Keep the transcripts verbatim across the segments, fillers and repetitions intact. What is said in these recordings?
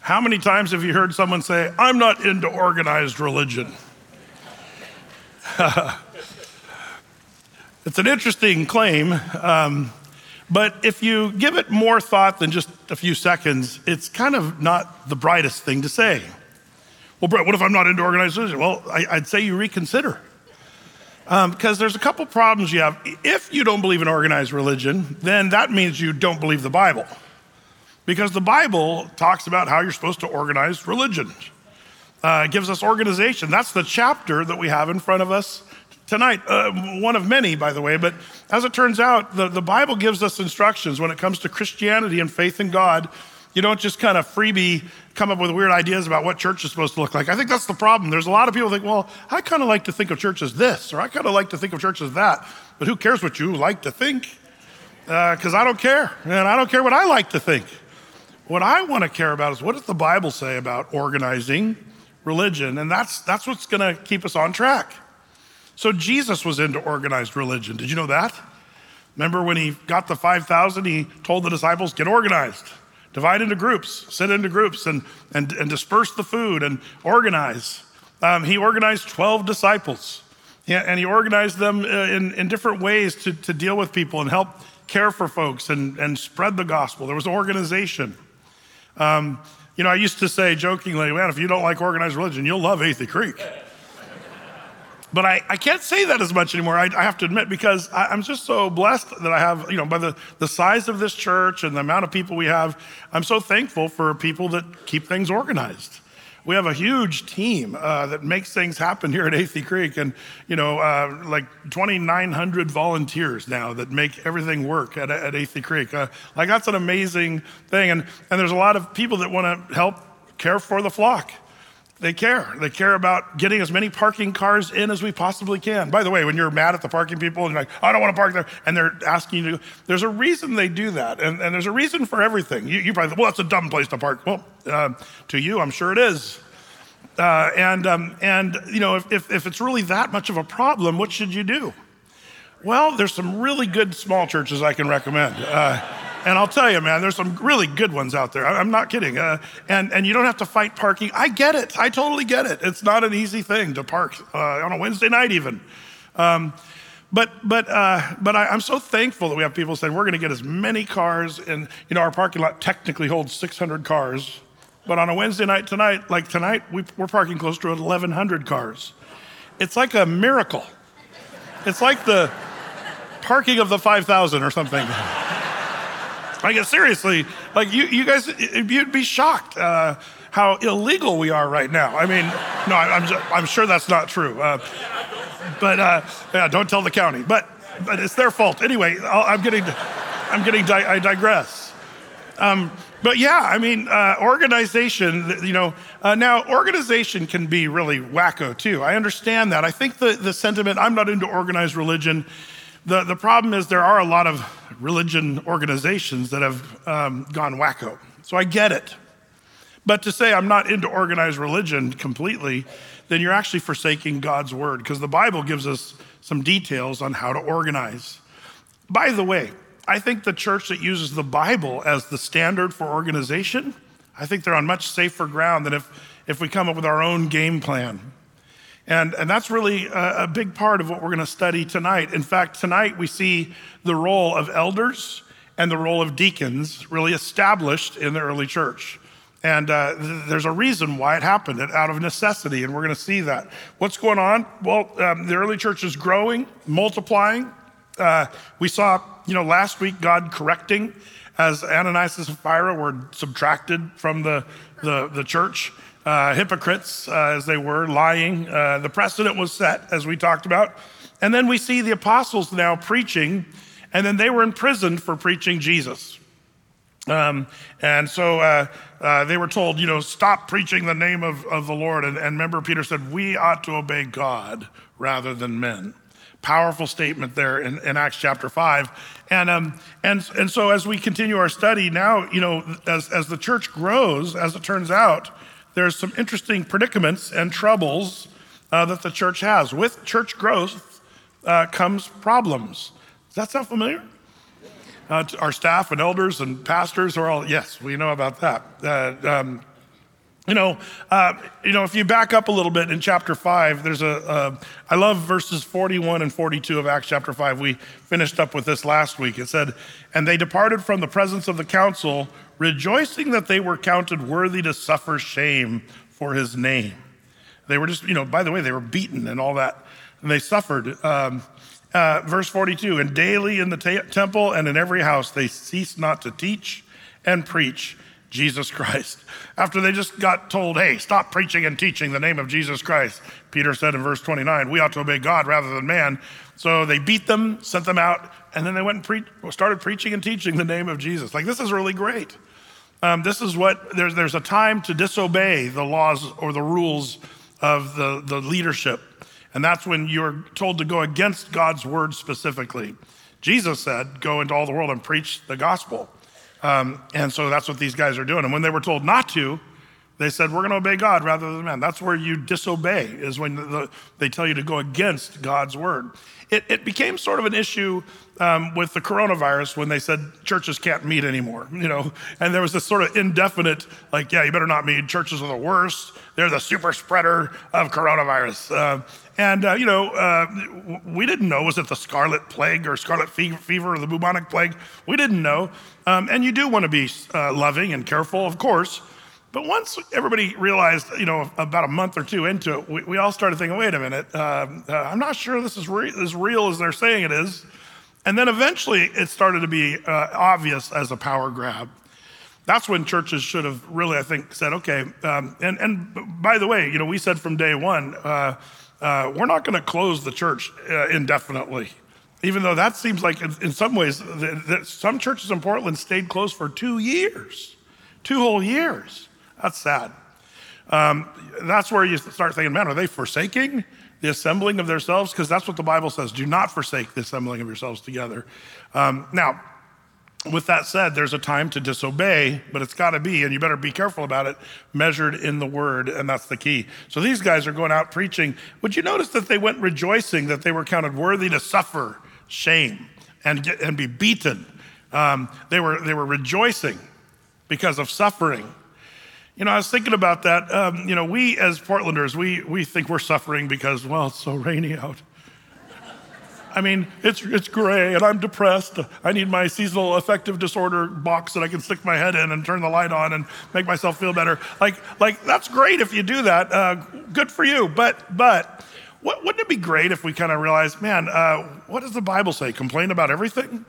How many times have you heard someone say, I'm not into organized religion? It's an interesting claim, um, but if you give it more thought than just a few seconds, it's kind of not the brightest thing to say. Well, Brett, what if I'm not into organized religion? Well, I, I'd say you reconsider. Um, because there's a couple problems you have. If you don't believe in organized religion, then that means you don't believe the Bible. Because the Bible talks about how you're supposed to organize religion. Uh, it gives us organization. That's the chapter that we have in front of us tonight. Uh, one of many, by the way, but as it turns out, the, the Bible gives us instructions when it comes to Christianity and faith in God. You don't just kind of freebie come up with weird ideas about what church is supposed to look like. I think that's the problem. There's a lot of people think, well, I kind of like to think of church as this, or I kind of like to think of church as that. But who cares what you like to think? Because uh, I don't care, and I don't care what I like to think. What I want to care about is what does the Bible say about organizing religion? And that's that's what's going to keep us on track. So Jesus was into organized religion. Did you know that? Remember when he got the five thousand, he told the disciples, get organized, divide into groups, sit into groups and, and, and disperse the food and organize. Um, he organized twelve disciples, yeah, and he organized them in, in different ways to, to deal with people and help care for folks and, and spread the gospel. There was organization. Um, you know, I used to say jokingly, man, if you don't like organized religion, you'll love Athey Creek. But I, I can't say that as much anymore, I, I have to admit, because I, I'm just so blessed that I have, you know, by the, the size of this church and the amount of people we have, I'm so thankful for people that keep things organized. We have a huge team uh, that makes things happen here at Athey Creek, and, you know, uh, like twenty-nine hundred volunteers now that make everything work at, at Athey Creek. Uh, like, that's an amazing thing, and, and there's a lot of people that want to help care for the flock. They care. They care about getting as many parking cars in as we possibly can. By the way, when you're mad at the parking people and you're like, I don't want to park there, and they're asking you to, there's a reason they do that. And, and there's a reason for everything. You, you probably, well, that's a dumb place to park. Well, uh, to you, I'm sure it is. Uh, and, um, and you know, if, if, if it's really that much of a problem, what should you do? Well, there's some really good small churches I can recommend. Uh, And I'll tell you, man, there's some really good ones out there. I'm not kidding. Uh, and, and you don't have to fight parking. I get it. I totally get it. It's not an easy thing to park uh, on a Wednesday night even. Um, but but uh, but I, I'm so thankful that we have people saying we're going to get as many cars. And, you know, our parking lot technically holds six hundred cars. But on a Wednesday night tonight, like tonight, we, we're parking close to eleven hundred cars. It's like a miracle. It's like the parking of the five thousand or something. Like, seriously, like you, you guys, you'd be shocked uh, how illegal we are right now. I mean, no, I'm, just, I'm sure that's not true. Uh, but uh, yeah, don't tell the county. But but it's their fault anyway. I'll, I'm getting, I'm getting, di- I digress. Um, but yeah, I mean, uh, organization. You know, uh, now organization can be really wacko too. I understand that. I think the the sentiment. I'm not into organized religion. The the problem is there are a lot of religion organizations that have um, gone wacko. So I get it. But to say I'm not into organized religion completely, then you're actually forsaking God's word, because the Bible gives us some details on how to organize. By the way, I think the church that uses the Bible as the standard for organization, I think they're on much safer ground than if, if we come up with our own game plan. And, and that's really a, a big part of what we're going to study tonight. In fact, tonight we see the role of elders and the role of deacons really established in the early church. And uh, th- there's a reason why it happened, out of necessity, and we're going to see that. What's going on? Well, um, the early church is growing, multiplying. Uh, we saw, you know, last week God correcting as Ananias and Sapphira were subtracted from the, the, the church. Uh, hypocrites, uh, as they were, lying. Uh, the precedent was set, as we talked about. And then we see the apostles now preaching, and then they were imprisoned for preaching Jesus. Um, and so uh, uh, they were told, you know, stop preaching the name of, of the Lord. And, and remember, Peter said, we ought to obey God rather than men. Powerful statement there in, in Acts chapter five. And, um, and, and so as we continue our study now, you know, as, as the church grows, as it turns out, there's some interesting predicaments and troubles uh, that the church has. With church growth uh, comes problems. Does that sound familiar? Uh, our staff and elders and pastors are all, yes, we know about that. Uh, um, You know, uh, you know, if you back up a little bit in chapter five, there's a, uh, I love verses forty-one and forty-two of Acts chapter five. We finished up with this last week. It said, and they departed from the presence of the council, rejoicing that they were counted worthy to suffer shame for his name. They were just, you know, by the way, they were beaten and all that, and they suffered. Um, uh, verse forty-two, and daily in the ta- temple and in every house, they ceased not to teach and preach Jesus Christ. After they just got told, hey, stop preaching and teaching the name of Jesus Christ, Peter said in verse twenty-nine, we ought to obey God rather than man. So they beat them, sent them out, and then they went and pre- started preaching and teaching the name of Jesus. Like, this is really great. Um, this is what, there's, there's a time to disobey the laws or the rules of the, the leadership. And that's when you're told to go against God's word specifically. Jesus said, go into all the world and preach the gospel. Um, and so that's what these guys are doing. And when they were told not to, they said, we're going to obey God rather than man. That's where you disobey, is when the, they tell you to go against God's word. It, it became sort of an issue um, with the coronavirus when they said churches can't meet anymore, you know, and there was this sort of indefinite, like, yeah, you better not meet. Churches are the worst. They're the super spreader of coronavirus. Uh, and, uh, you know, uh, we didn't know, was it the scarlet plague or scarlet fever or the bubonic plague? We didn't know. Um, and you do want to be uh, loving and careful, of course. But once everybody realized, you know, about a month or two into it, we, we all started thinking, wait a minute, uh, uh, I'm not sure this is re- as real as they're saying it is. And then eventually it started to be uh, obvious as a power grab. That's when churches should have really, I think, said, okay, um, and, and by the way, you know, we said from day one, uh, uh, we're not gonna close the church uh, indefinitely. Even though that seems like in, in some ways, that, that some churches in Portland stayed closed for two years, two whole years. That's sad. Um, that's where you start thinking, man, are they forsaking the assembling of themselves? Because that's what the Bible says. Do not forsake the assembling of yourselves together. Um, now, with that said, there's a time to disobey, but it's got to be, and you better be careful about it, measured in the word, and that's the key. So these guys are going out preaching. Would you notice that they went rejoicing that they were counted worthy to suffer shame and get, and be beaten? Um, they were they were rejoicing because of suffering. You know, I was thinking about that. Um, you know, we as Portlanders, we we think we're suffering because, well, it's so rainy out. I mean, it's it's gray and I'm depressed. I need my seasonal affective disorder box that I can stick my head in and turn the light on and make myself feel better. Like, like that's great if you do that. Uh, good for you. But but what, wouldn't it be great if we kind of realized, man, uh, what does the Bible say? Complain about everything?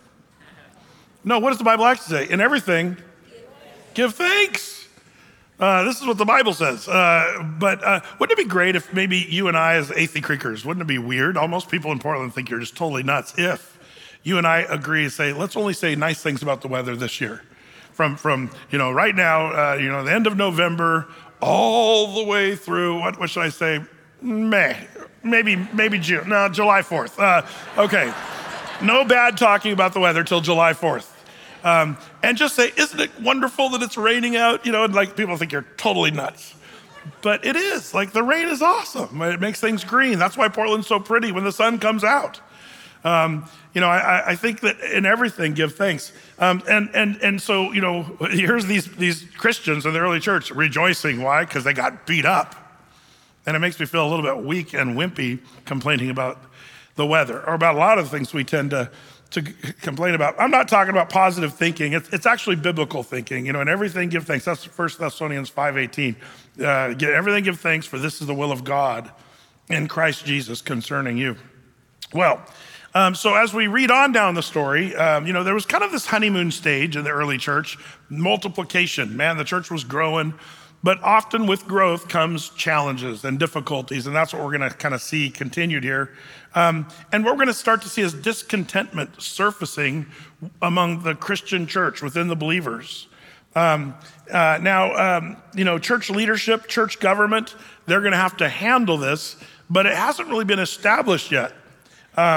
No, what does the Bible actually say? In everything, give thanks. Uh, this is what the Bible says. Uh, but uh, wouldn't it be great if maybe you and I as Athey Creekers, wouldn't it be weird? Almost people in Portland think you're just totally nuts if you and I agree to say, let's only say nice things about the weather this year. From, from you know, right now, uh, you know, the end of November, all the way through, what, what should I say? May, maybe, maybe June, no, July fourth. Uh, okay, no bad talking about the weather till July fourth. Um, and just say, isn't it wonderful that it's raining out? You know, and like people think you're totally nuts. But it is, like the rain is awesome. It makes things green. That's why Portland's so pretty when the sun comes out. Um, you know, I, I think that in everything, give thanks. Um, and and and so, you know, here's these, these Christians in the early church rejoicing. Why? Because they got beat up. And it makes me feel a little bit weak and wimpy complaining about the weather or about a lot of things we tend to to complain about. I'm not talking about positive thinking. It's, it's actually biblical thinking. You know, in everything give thanks. That's First Thessalonians five eighteen. Uh, get everything give thanks, for this is the will of God in Christ Jesus concerning you. Well, um, so as we read on down the story, um, you know, there was kind of this honeymoon stage in the early church, multiplication. Man, the church was growing. But often with growth comes challenges and difficulties, and that's what we're gonna kind of see continued here. Um, and what we're gonna start to see is discontentment surfacing among the Christian church, within the believers. Um, uh, now, um, you know, church leadership, church government, they're gonna have to handle this, but it hasn't really been established yet. Um,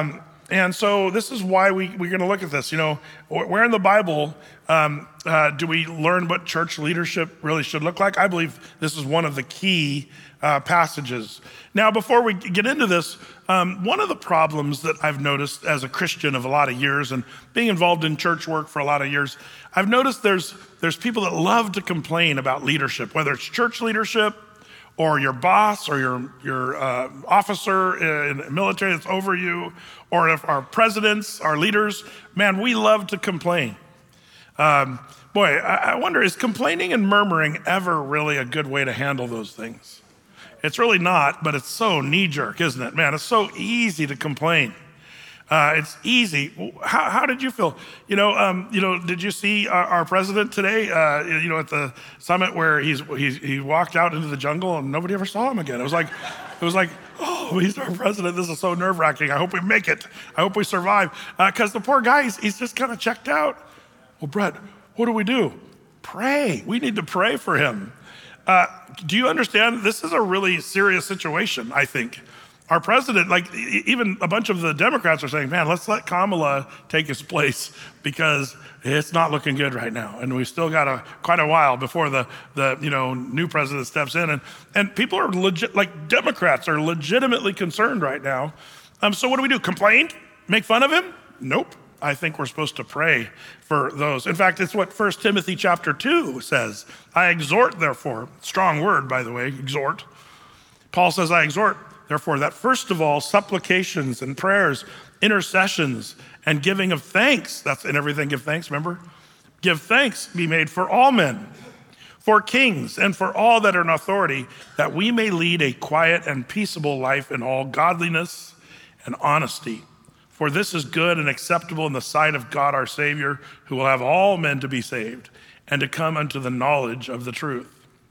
and so this is why we, we're going to look at this. You know, where in the Bible um, uh, do we learn what church leadership really should look like? I believe this is one of the key uh, passages. Now, before we get into this, um, one of the problems that I've noticed as a Christian of a lot of years and being involved in church work for a lot of years, I've noticed there's there's people that love to complain about leadership, whether it's church leadership or your boss or your, your uh, officer in the military that's over you, or if our presidents, our leaders, man, we love to complain. Um, boy, I, I wonder, is complaining and murmuring ever really a good way to handle those things? It's really not, but it's so knee-jerk, isn't it? Man, it's so easy to complain. Uh, it's easy. How, how did you feel? You know, um, you know. Did you see our, our president today? Uh, you know, at the summit where he's, he's he walked out into the jungle and nobody ever saw him again. It was like, it was like, oh, he's our president. This is so nerve-wracking. I hope we make it. I hope we survive. Because uh, the poor guy, he's, he's just kind of checked out. Well, Brett, what do we do? Pray. We need to pray for him. Uh, do you understand? This is a really serious situation, I think. Our president, like even a bunch of the Democrats are saying, man, let's let Kamala take his place because it's not looking good right now. And we've still got a quite a while before the, the you know, new president steps in. And, and people are legit, like Democrats are legitimately concerned right now. Um, so what do we do? Complain? Make fun of him? Nope. I think we're supposed to pray for those. In fact, it's what First Timothy chapter two says. I exhort, therefore, strong word, by the way, exhort. Paul says, I exhort, therefore, that first of all, supplications and prayers, intercessions, and giving of thanks, that's in everything give thanks, remember? Give thanks be made for all men, for kings, and for all that are in authority, that we may lead a quiet and peaceable life in all godliness and honesty. For this is good and acceptable in the sight of God our Savior, who will have all men to be saved and to come unto the knowledge of the truth.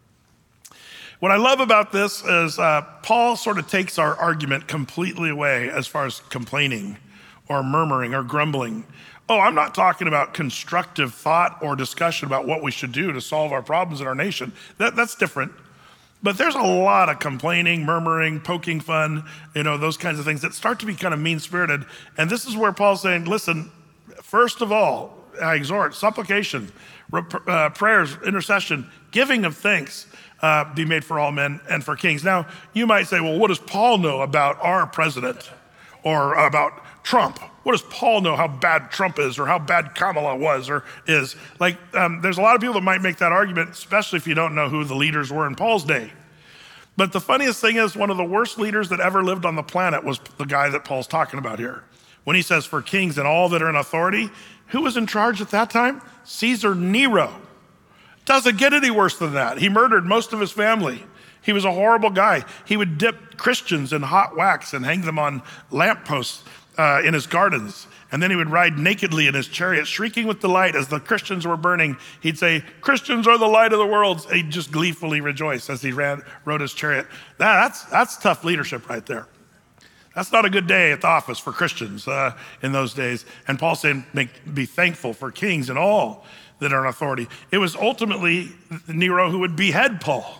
What I love about this is uh, Paul sort of takes our argument completely away as far as complaining or murmuring or grumbling. Oh, I'm not talking about constructive thought or discussion about what we should do to solve our problems in our nation. That, that's different. But there's a lot of complaining, murmuring, poking fun, you know, those kinds of things that start to be kind of mean-spirited. And this is where Paul's saying, listen, first of all, I exhort, supplication, uh, prayers, intercession, giving of thanks, uh, be made for all men and for kings. Now, you might say, well, what does Paul know about our president or about Trump? What does Paul know how bad Trump is or how bad Kamala was or is? Like, um, there's a lot of people that might make that argument, especially if you don't know who the leaders were in Paul's day. But the funniest thing is one of the worst leaders that ever lived on the planet was the guy that Paul's talking about here. When he says for kings and all that are in authority, who was in charge at that time? Caesar Nero. Doesn't get any worse than that. He murdered most of his family. He was a horrible guy. He would dip Christians in hot wax and hang them on lampposts uh, in his gardens. And then he would ride nakedly in his chariot, shrieking with delight as the Christians were burning. He'd say, Christians are the light of the world. He'd just gleefully rejoice as he ran, rode his chariot. That, that's, that's tough leadership right there. That's not a good day at the office for Christians uh, in those days. And Paul said, make, be thankful for kings and all that are in authority. It was ultimately Nero who would behead Paul.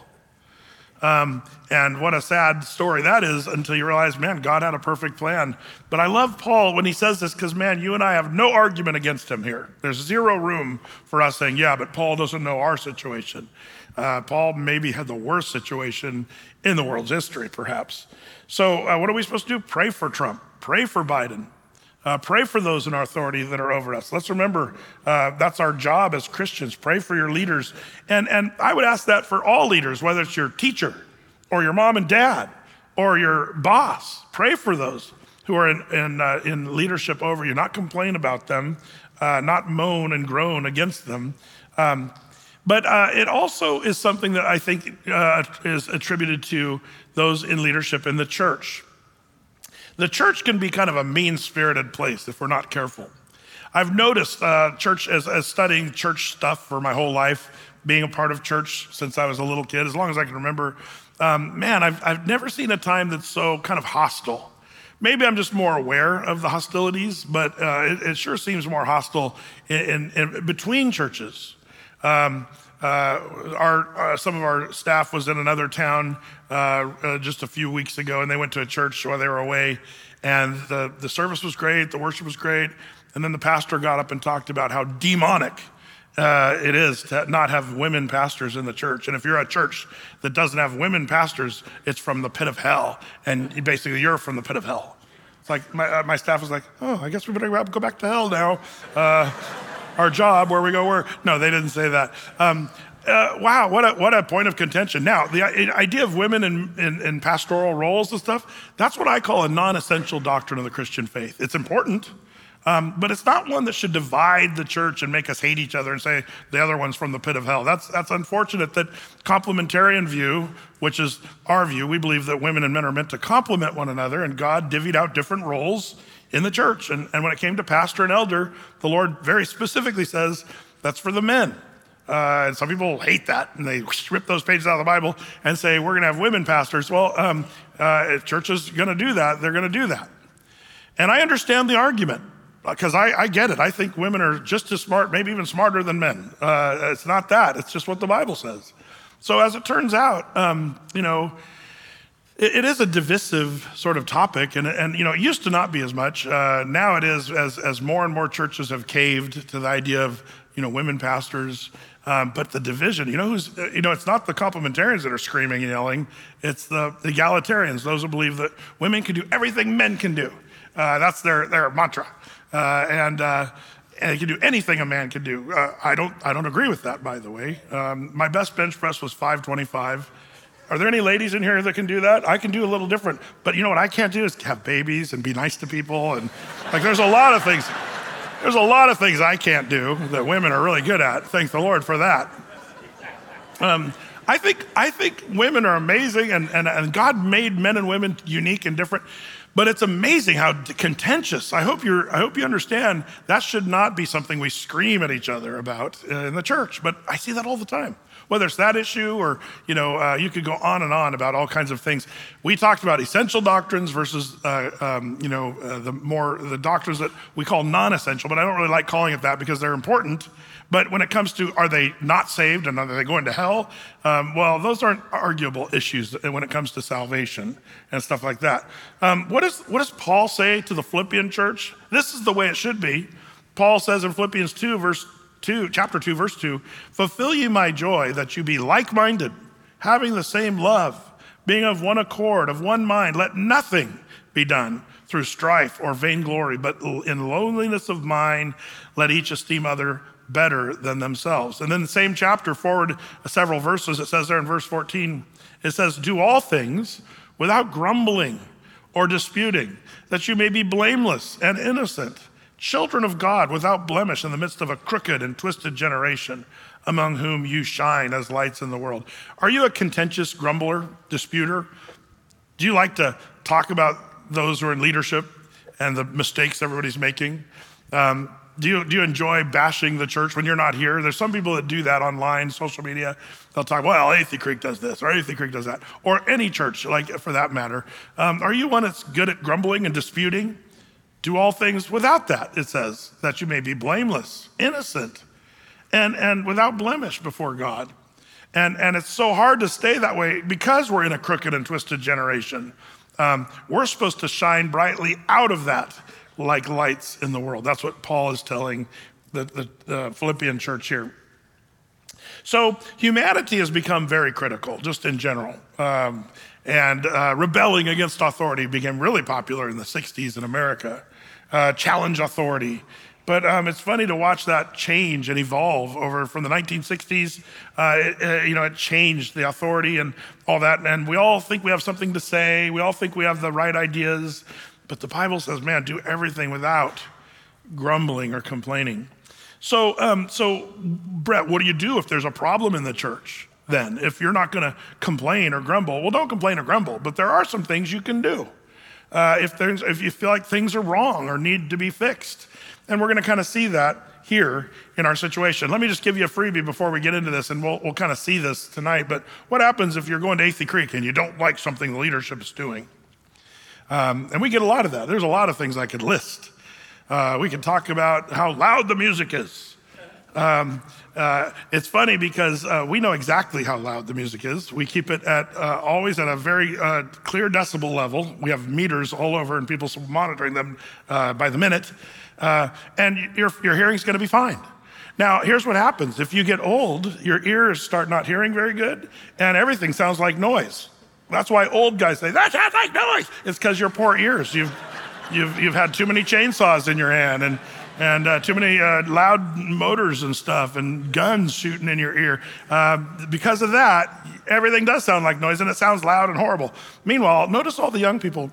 Um, and what a sad story that is until you realize, man, God had a perfect plan. But I love Paul when he says this because, man, you and I have no argument against him here. There's zero room for us saying, yeah, but Paul doesn't know our situation. Uh, Paul maybe had the worst situation in the world's history, perhaps. So uh, what are we supposed to do? Pray for Trump. Pray for Biden. Uh, pray for those in our authority that are over us. Let's remember uh, that's our job as Christians. Pray for your leaders. And, and I would ask that for all leaders, whether it's your teacher or your mom and dad or your boss. Pray for those who are in, in, uh, in leadership over you. Not complain about them, uh, not moan and groan against them. Um, but uh, it also is something that I think uh, is attributed to those in leadership in the church. The church can be kind of a mean-spirited place if we're not careful. I've noticed uh, church, as, as studying church stuff for my whole life, being a part of church since I was a little kid, as long as I can remember, um, man, I've, I've never seen a time that's so kind of hostile. Maybe I'm just more aware of the hostilities, but uh, it, it sure seems more hostile in, in, in between churches. Um, Uh, our uh, some of our staff was in another town uh, uh, just a few weeks ago, and they went to a church while they were away, and the, the service was great, the worship was great, and then the pastor got up and talked about how demonic uh, it is to not have women pastors in the church. And if you're a church that doesn't have women pastors, it's from the pit of hell, and basically you're from the pit of hell. It's like my, uh, my staff was like, oh, I guess we better go back to hell now. Uh, our job, where we go, where? No, they didn't say that. Um, uh, wow, what a, what a point of contention. Now, the idea of women in, in, in pastoral roles and stuff, that's what I call a non-essential doctrine of the Christian faith. It's important, um, but it's not one that should divide the church and make us hate each other and say the other one's from the pit of hell. That's, that's unfortunate. That complementarian view, which is our view, we believe that women and men are meant to complement one another, and God divvied out different roles in the church. And, and when it came to pastor and elder, the Lord very specifically says that's for the men. Uh, and some people hate that, and they rip those pages out of the Bible and say, we're gonna have women pastors. Well, um, uh, if church is gonna do that, they're gonna do that. And I understand the argument, because I, I get it. I think women are just as smart, maybe even smarter than men. Uh, it's not that, it's just what the Bible says. So as it turns out, um, you know, it, it is a divisive sort of topic, and, and you know, it used to not be as much. Uh, now it is, as, as more and more churches have caved to the idea of, you know, women pastors. Um, but the division, you know, who's, you know, it's not the complementarians that are screaming and yelling. It's the, the egalitarians, those who believe that women can do everything men can do. Uh, that's their, their mantra. Uh, and, uh, and they can do anything a man can do. Uh, I don't, I don't agree with that, by the way. Um, my best bench press was five twenty-five. Are there any ladies in here that can do that? I can do a little different. But you know what I can't do is have babies and be nice to people. And like, there's a lot of things. There's a lot of things I can't do that women are really good at. Thank the Lord for that. Um, I think I think women are amazing, and, and, and God made men and women unique and different. But it's amazing how contentious. I hope you're. I hope you understand that should not be something we scream at each other about in the church. But I see that all the time. Whether it's that issue or, you know, uh, you could go on and on about all kinds of things. We talked about essential doctrines versus, uh, um, you know, uh, the more, the doctrines that we call non-essential, but I don't really like calling it that because they're important. But when it comes to, are they not saved and are they going to hell? Um, well, those aren't arguable issues when it comes to salvation and stuff like that. Um, what, is, what does Paul say to the Philippian church? This is the way it should be. Paul says in Philippians two, verse Two, chapter two, verse two, fulfill ye my joy that you be like-minded, having the same love, being of one accord, of one mind. Let nothing be done through strife or vainglory, but in lowliness of mind, let each esteem other better than themselves. And then the same chapter forward several verses, it says there in verse fourteen, it says, do all things without grumbling or disputing, that you may be blameless and innocent, children of God without blemish in the midst of a crooked and twisted generation, among whom you shine as lights in the world. Are you a contentious grumbler, disputer? Do you like to talk about those who are in leadership and the mistakes everybody's making? Um, do you, do you enjoy bashing the church when you're not here? There's some people that do that online, social media. They'll talk, well, Athey Creek does this, or Athey Creek does that, or any church, like for that matter. Um, are you one that's good at grumbling and disputing? Do all things without that, it says, that you may be blameless, innocent, and, and without blemish before God. And, and it's so hard to stay that way because we're in a crooked and twisted generation. Um, we're supposed to shine brightly out of that like lights in the world. That's what Paul is telling the, the, the Philippian church here. So humanity has become very critical, just in general. Um, and uh, rebelling against authority became really popular in the sixties in America. Uh, challenge authority. But um, it's funny to watch that change and evolve over from the nineteen sixties. Uh, it, uh, you know, it changed the authority and all that. And we all think we have something to say. We all think we have the right ideas. But the Bible says, man, do everything without grumbling or complaining. So, um, so Brett, what do you do if there's a problem in the church then? If you're not going to complain or grumble, well, don't complain or grumble. But there are some things you can do. Uh, if there's, if you feel like things are wrong or need to be fixed. And we're gonna kind of see that here in our situation. Let me just give you a freebie before we get into this, and we'll, we'll kind of see this tonight. But what happens if you're going to Athey Creek and you don't like something the leadership is doing? Um, and we get a lot of that. There's a lot of things I could list. Uh, we can talk about how loud the music is. Um, uh, it's funny because uh, we know exactly how loud the music is. We keep it at uh, always at a very uh, clear decibel level. We have meters all over and people monitoring them uh, by the minute. Uh, and your, your hearing's gonna be fine. Now, here's what happens. If you get old, your ears start not hearing very good and everything sounds like noise. That's why old guys say, that sounds like noise. It's because your poor ears. You've, you've, you've had too many chainsaws in your hand and, and uh, too many uh, loud motors and stuff and guns shooting in your ear. Uh, because of that, everything does sound like noise and it sounds loud and horrible. Meanwhile, notice all the young people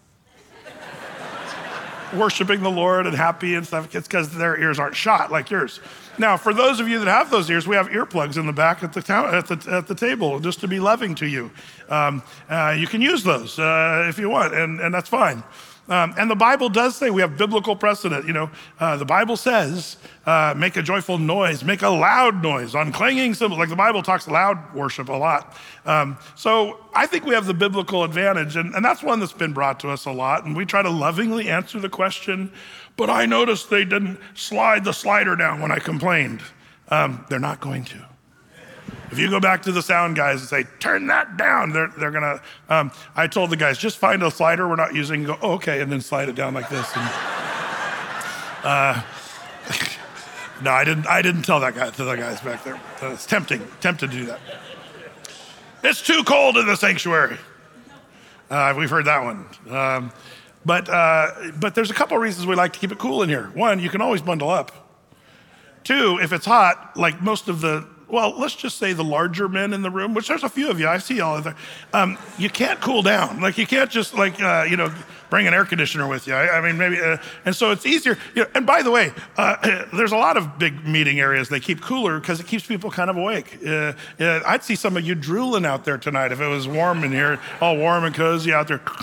worshiping the Lord and happy and stuff. It's because their ears aren't shot like yours. Now, for those of you that have those ears, we have earplugs in the back at the, ta- at the, at the table just to be loving to you. Um, uh, you can use those uh, if you want, and, and that's fine. Um, and the Bible does say, we have biblical precedent, you know, uh, the Bible says, uh, make a joyful noise, make a loud noise on clanging cymbals. Like the Bible talks loud worship a lot. Um, so I think we have the biblical advantage, and, and that's one that's been brought to us a lot. And we try to lovingly answer the question, but I noticed they didn't slide the slider down when I complained. Um, they're not going to. If you go back to the sound guys and say, turn that down, they're, they're gonna, um, I told the guys, just find a slider we're not using, and go, oh, okay, and then slide it down like this. And, uh, no, I didn't I didn't tell that guy, to the guys back there. Uh, it's tempting, tempted to do that. It's too cold in the sanctuary. Uh, we've heard that one. Um, but, uh, but there's a couple of reasons we like to keep it cool in here. One, you can always bundle up. Two, if it's hot, like most of the, well, let's just say the larger men in the room, which there's a few of you, I see all of them. Um, you can't cool down. Like you can't just like, uh, you know, bring an air conditioner with you. I, I mean, maybe, uh, and so it's easier. You know, and by the way, uh, there's a lot of big meeting areas they keep cooler because it keeps people kind of awake. Uh, uh, I'd see some of you drooling out there tonight if it was warm in here, all warm and cozy out there.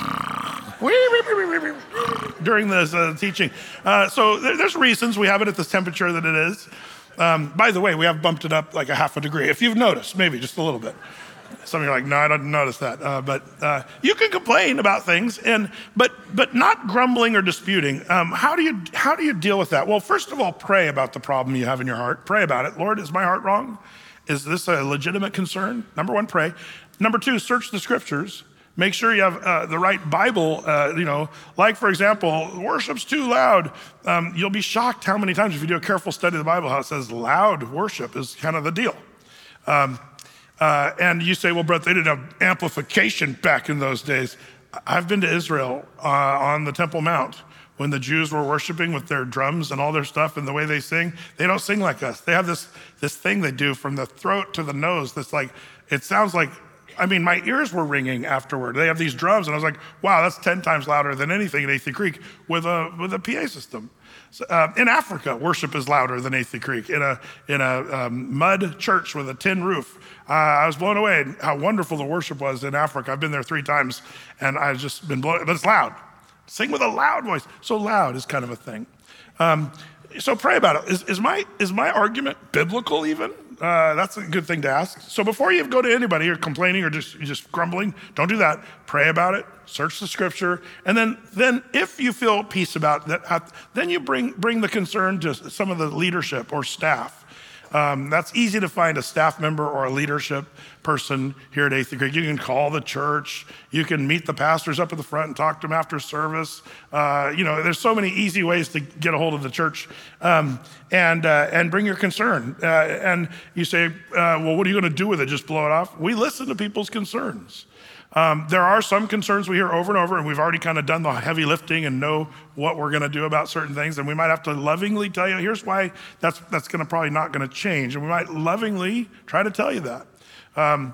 During this uh, teaching. Uh, so there, there's reasons we have it at this temperature that it is. Um, by the way, we have bumped it up like a half a degree. If you've noticed, maybe just a little bit. Some of you are like, no, I didn't notice that. Uh, but uh, you can complain about things, and but but not grumbling or disputing. Um, how do you how do you deal with that? Well, first of all, pray about the problem you have in your heart. Pray about it. Lord, is my heart wrong? Is this a legitimate concern? Number one, pray. Number two, search the scriptures. Make sure you have uh, the right Bible, uh, you know, like for example, worship's too loud. Um, you'll be shocked how many times if you do a careful study of the Bible, how it says loud worship is kind of the deal. Um, uh, and you say, well, Brett, they didn't have amplification back in those days. I've been to Israel uh, on the Temple Mount when the Jews were worshiping with their drums and all their stuff and the way they sing. They don't sing like us. They have this, this thing they do from the throat to the nose that's like, it sounds like, I mean, my ears were ringing afterward. They have these drums, and I was like, wow, that's ten times louder than anything in Athey Creek with a with a P A system. So, uh, in Africa, worship is louder than Athey Creek. In a in a um, mud church with a tin roof, uh, I was blown away at how wonderful the worship was in Africa. I've been there three times, and I've just been blown, but it's loud. Sing with a loud voice. So loud is kind of a thing. Um, so pray about it. Is, is my is my argument biblical even? Uh, that's a good thing to ask. So before you go to anybody, you're complaining or just you're just grumbling, don't do that. Pray about it, search the scripture, and then then if you feel peace about that, then you bring bring the concern to some of the leadership or staff. Um, that's easy to find a staff member or a leadership person here at Athey Creek. You can call the church. You can meet the pastors up at the front and talk to them after service. Uh, you know, there's so many easy ways to get a hold of the church um, and uh, and bring your concern. Uh, and you say, uh, well, what are you going to do with it? Just blow it off? We listen to people's concerns. Um, there are some concerns we hear over and over, and we've already kind of done the heavy lifting and know what we're going to do about certain things. And we might have to lovingly tell you, here's why that's that's going to probably not going to change. And we might lovingly try to tell you that. Um,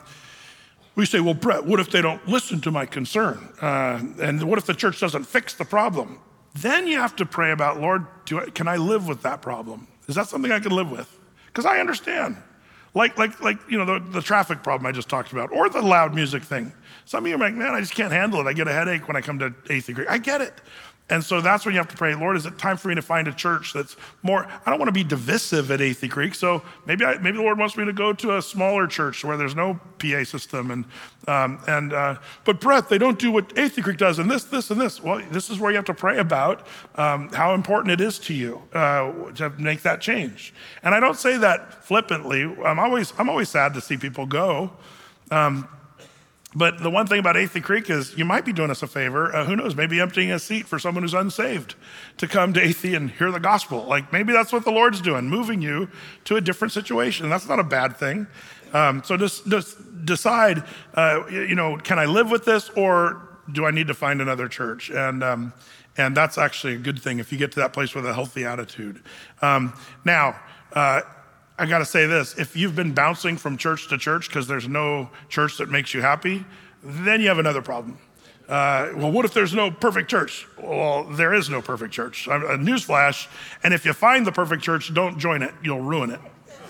we say, well, Brett, what if they don't listen to my concern? Uh, and what if the church doesn't fix the problem? Then you have to pray about, Lord, do I, can I live with that problem? Is that something I can live with? Because I understand. Like, like, like, you know, the, the traffic problem I just talked about, or the loud music thing. Some of you are like, man, I just can't handle it. I get a headache when I come to Athey Creek. I get it. And so that's when you have to pray, Lord, is it time for me to find a church that's more, I don't want to be divisive at Athey Creek, so maybe I, maybe the Lord wants me to go to a smaller church where there's no P A system. And, um, and uh, but Brett, they don't do what Athey Creek does, and this, this, and this. Well, this is where you have to pray about um, how important it is to you uh, to make that change. And I don't say that flippantly. I'm always, I'm always sad to see people go. Um, But the one thing about Athey Creek is you might be doing us a favor. Uh, who knows, maybe emptying a seat for someone who's unsaved to come to Athey and hear the gospel. Like maybe that's what the Lord's doing, moving you to a different situation. That's not a bad thing. Um, so just, just decide, uh, you know, can I live with this or do I need to find another church? And um, and that's actually a good thing if you get to that place with a healthy attitude. Um, now, uh, I gotta say this, if you've been bouncing from church to church because there's no church that makes you happy, then you have another problem. Uh, well, what if there's no perfect church? Well, there is no perfect church. A newsflash, and if you find the perfect church, don't join it, you'll ruin it.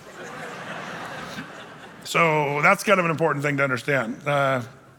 So that's kind of an important thing to understand. Uh,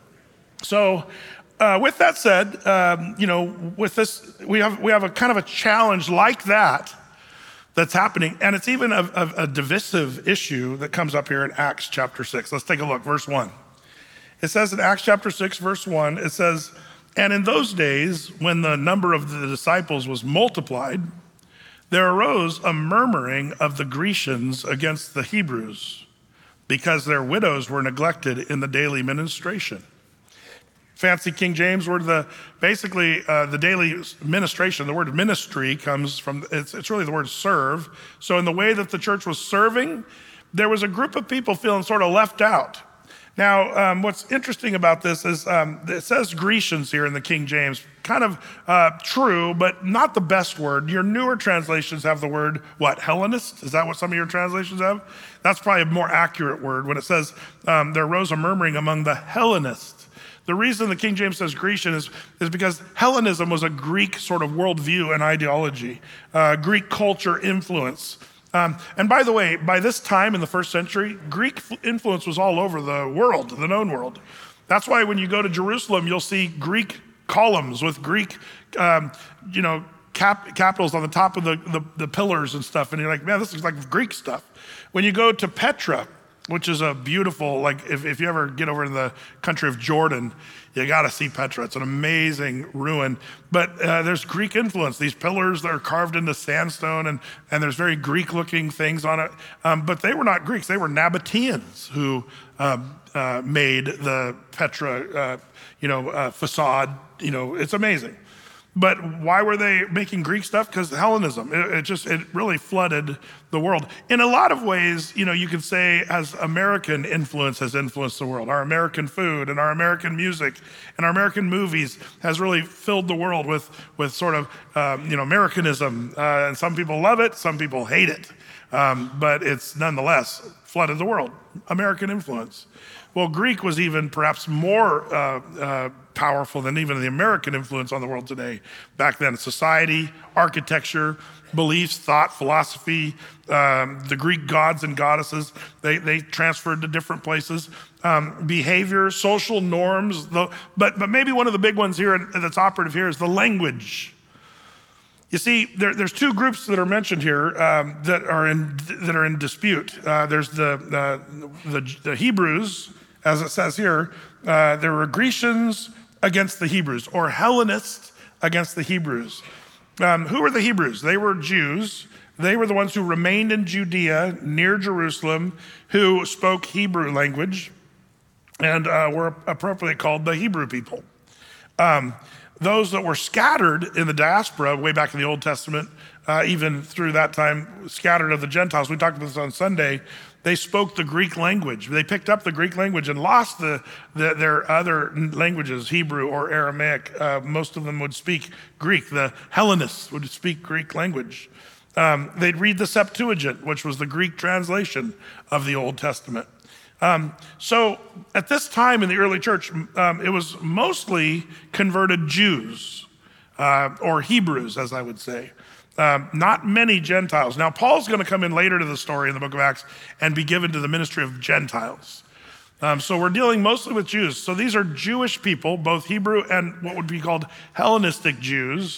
so uh, with that said, um, you know, with this, we have, we have a kind of a challenge like that that's happening. And it's even a, a, a divisive issue that comes up here in Acts chapter six. Let's take a look, verse one. It says in Acts chapter six, verse one, it says, and in those days, when the number of the disciples was multiplied, there arose a murmuring of the Grecians against the Hebrews because their widows were neglected in the daily ministration. Fancy King James word, the basically uh, the daily ministration, the word ministry comes from, it's, it's really the word serve. So in the way that the church was serving, there was a group of people feeling sort of left out. Now, um, what's interesting about this is um, it says Grecians here in the King James, kind of uh, true, but not the best word. Your newer translations have the word, what, Hellenist? Is that what some of your translations have? That's probably a more accurate word when it says um, there arose a murmuring among the Hellenists. The reason the King James says Grecian is, is because Hellenism was a Greek sort of worldview and ideology, uh, Greek culture influence. Um, and by the way, by this time in the first century, Greek influence was all over the world, the known world. That's why when you go to Jerusalem, you'll see Greek columns with Greek, um, you know, cap, capitals on the top of the, the, the pillars and stuff. And you're like, man, this is like Greek stuff. When you go to Petra, which is a beautiful, like if, if you ever get over to the country of Jordan, you gotta see Petra. It's an amazing ruin. But uh, there's Greek influence. These pillars that are carved into sandstone and, and there's very Greek looking things on it. Um, but they were not Greeks, they were Nabateans who um, uh, made the Petra uh, you know, uh, facade. You know, it's amazing. But why were they making Greek stuff? Because Hellenism, it, it just, it really flooded the world. In a lot of ways, you know, you could say as American influence has influenced the world. Our American food and our American music and our American movies has really filled the world with, with sort of, um, you know, Americanism. Uh, and some people love it, some people hate it. Um, but it's nonetheless flooded the world, American influence. Well, Greek was even perhaps more uh, uh, powerful than even the American influence on the world today. Back then, society, architecture, beliefs, thought, philosophy, um, the Greek gods and goddesses, they, they transferred to different places. Um, behavior, social norms, the, but, but maybe one of the big ones here that's operative here is the language. You see, there, there's two groups that are mentioned here um, that are in that are in dispute. Uh, there's the, uh, the the Hebrews, as it says here. Uh, there were Grecians against the Hebrews, or Hellenists against the Hebrews. Um, who were the Hebrews? They were Jews. They were the ones who remained in Judea near Jerusalem, who spoke Hebrew language, and uh, were appropriately called the Hebrew people. Um, Those that were scattered in the diaspora way back in the Old Testament, uh, even through that time, scattered of the Gentiles, we talked about this on Sunday, they spoke the Greek language. They picked up the Greek language and lost the, the, their other languages, Hebrew or Aramaic. Uh, most of them would speak Greek. The Hellenists would speak Greek language. Um, they'd read the Septuagint, which was the Greek translation of the Old Testament. Um, so at this time in the early church, um, it was mostly converted Jews, uh, or Hebrews, as I would say. Um, not many Gentiles. Now, Paul's going to come in later to the story in the book of Acts and be given to the ministry of Gentiles. Um, so we're dealing mostly with Jews. So these are Jewish people, both Hebrew and what would be called Hellenistic Jews,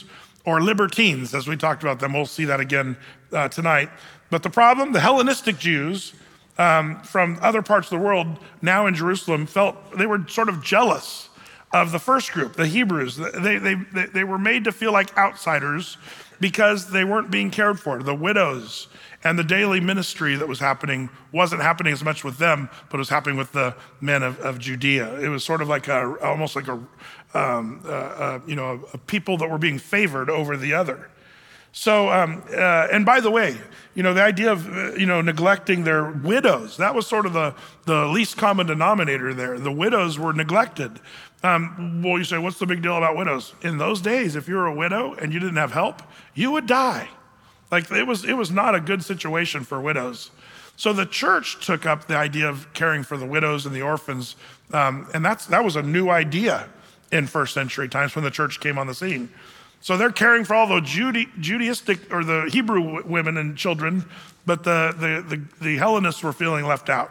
or libertines, as we talked about them. We'll see that again uh, tonight. But the problem, the Hellenistic Jews um, from other parts of the world now in Jerusalem felt they were sort of jealous of the first group, the Hebrews. They, they, they, they were made to feel like outsiders because they weren't being cared for. The widows and the daily ministry that was happening wasn't happening as much with them, but it was happening with the men of, of Judea. It was sort of like a, almost like a, um, uh, uh, you know, a, a people that were being favored over the other. So, um, uh, and by the way, you know, the idea of, uh, you know, neglecting their widows, that was sort of the, the least common denominator there. The widows were neglected. Um, well, you say, what's the big deal about widows? In those days, if you were a widow and you didn't have help, you would die. Like it was, it was not a good situation for widows. So the church took up the idea of caring for the widows and the orphans. Um, and that's, that was a new idea in first century times when the church came on the scene. So they're caring for all the Jude- Judaistic or the Hebrew w- women and children, but the, the, the, the Hellenists were feeling left out.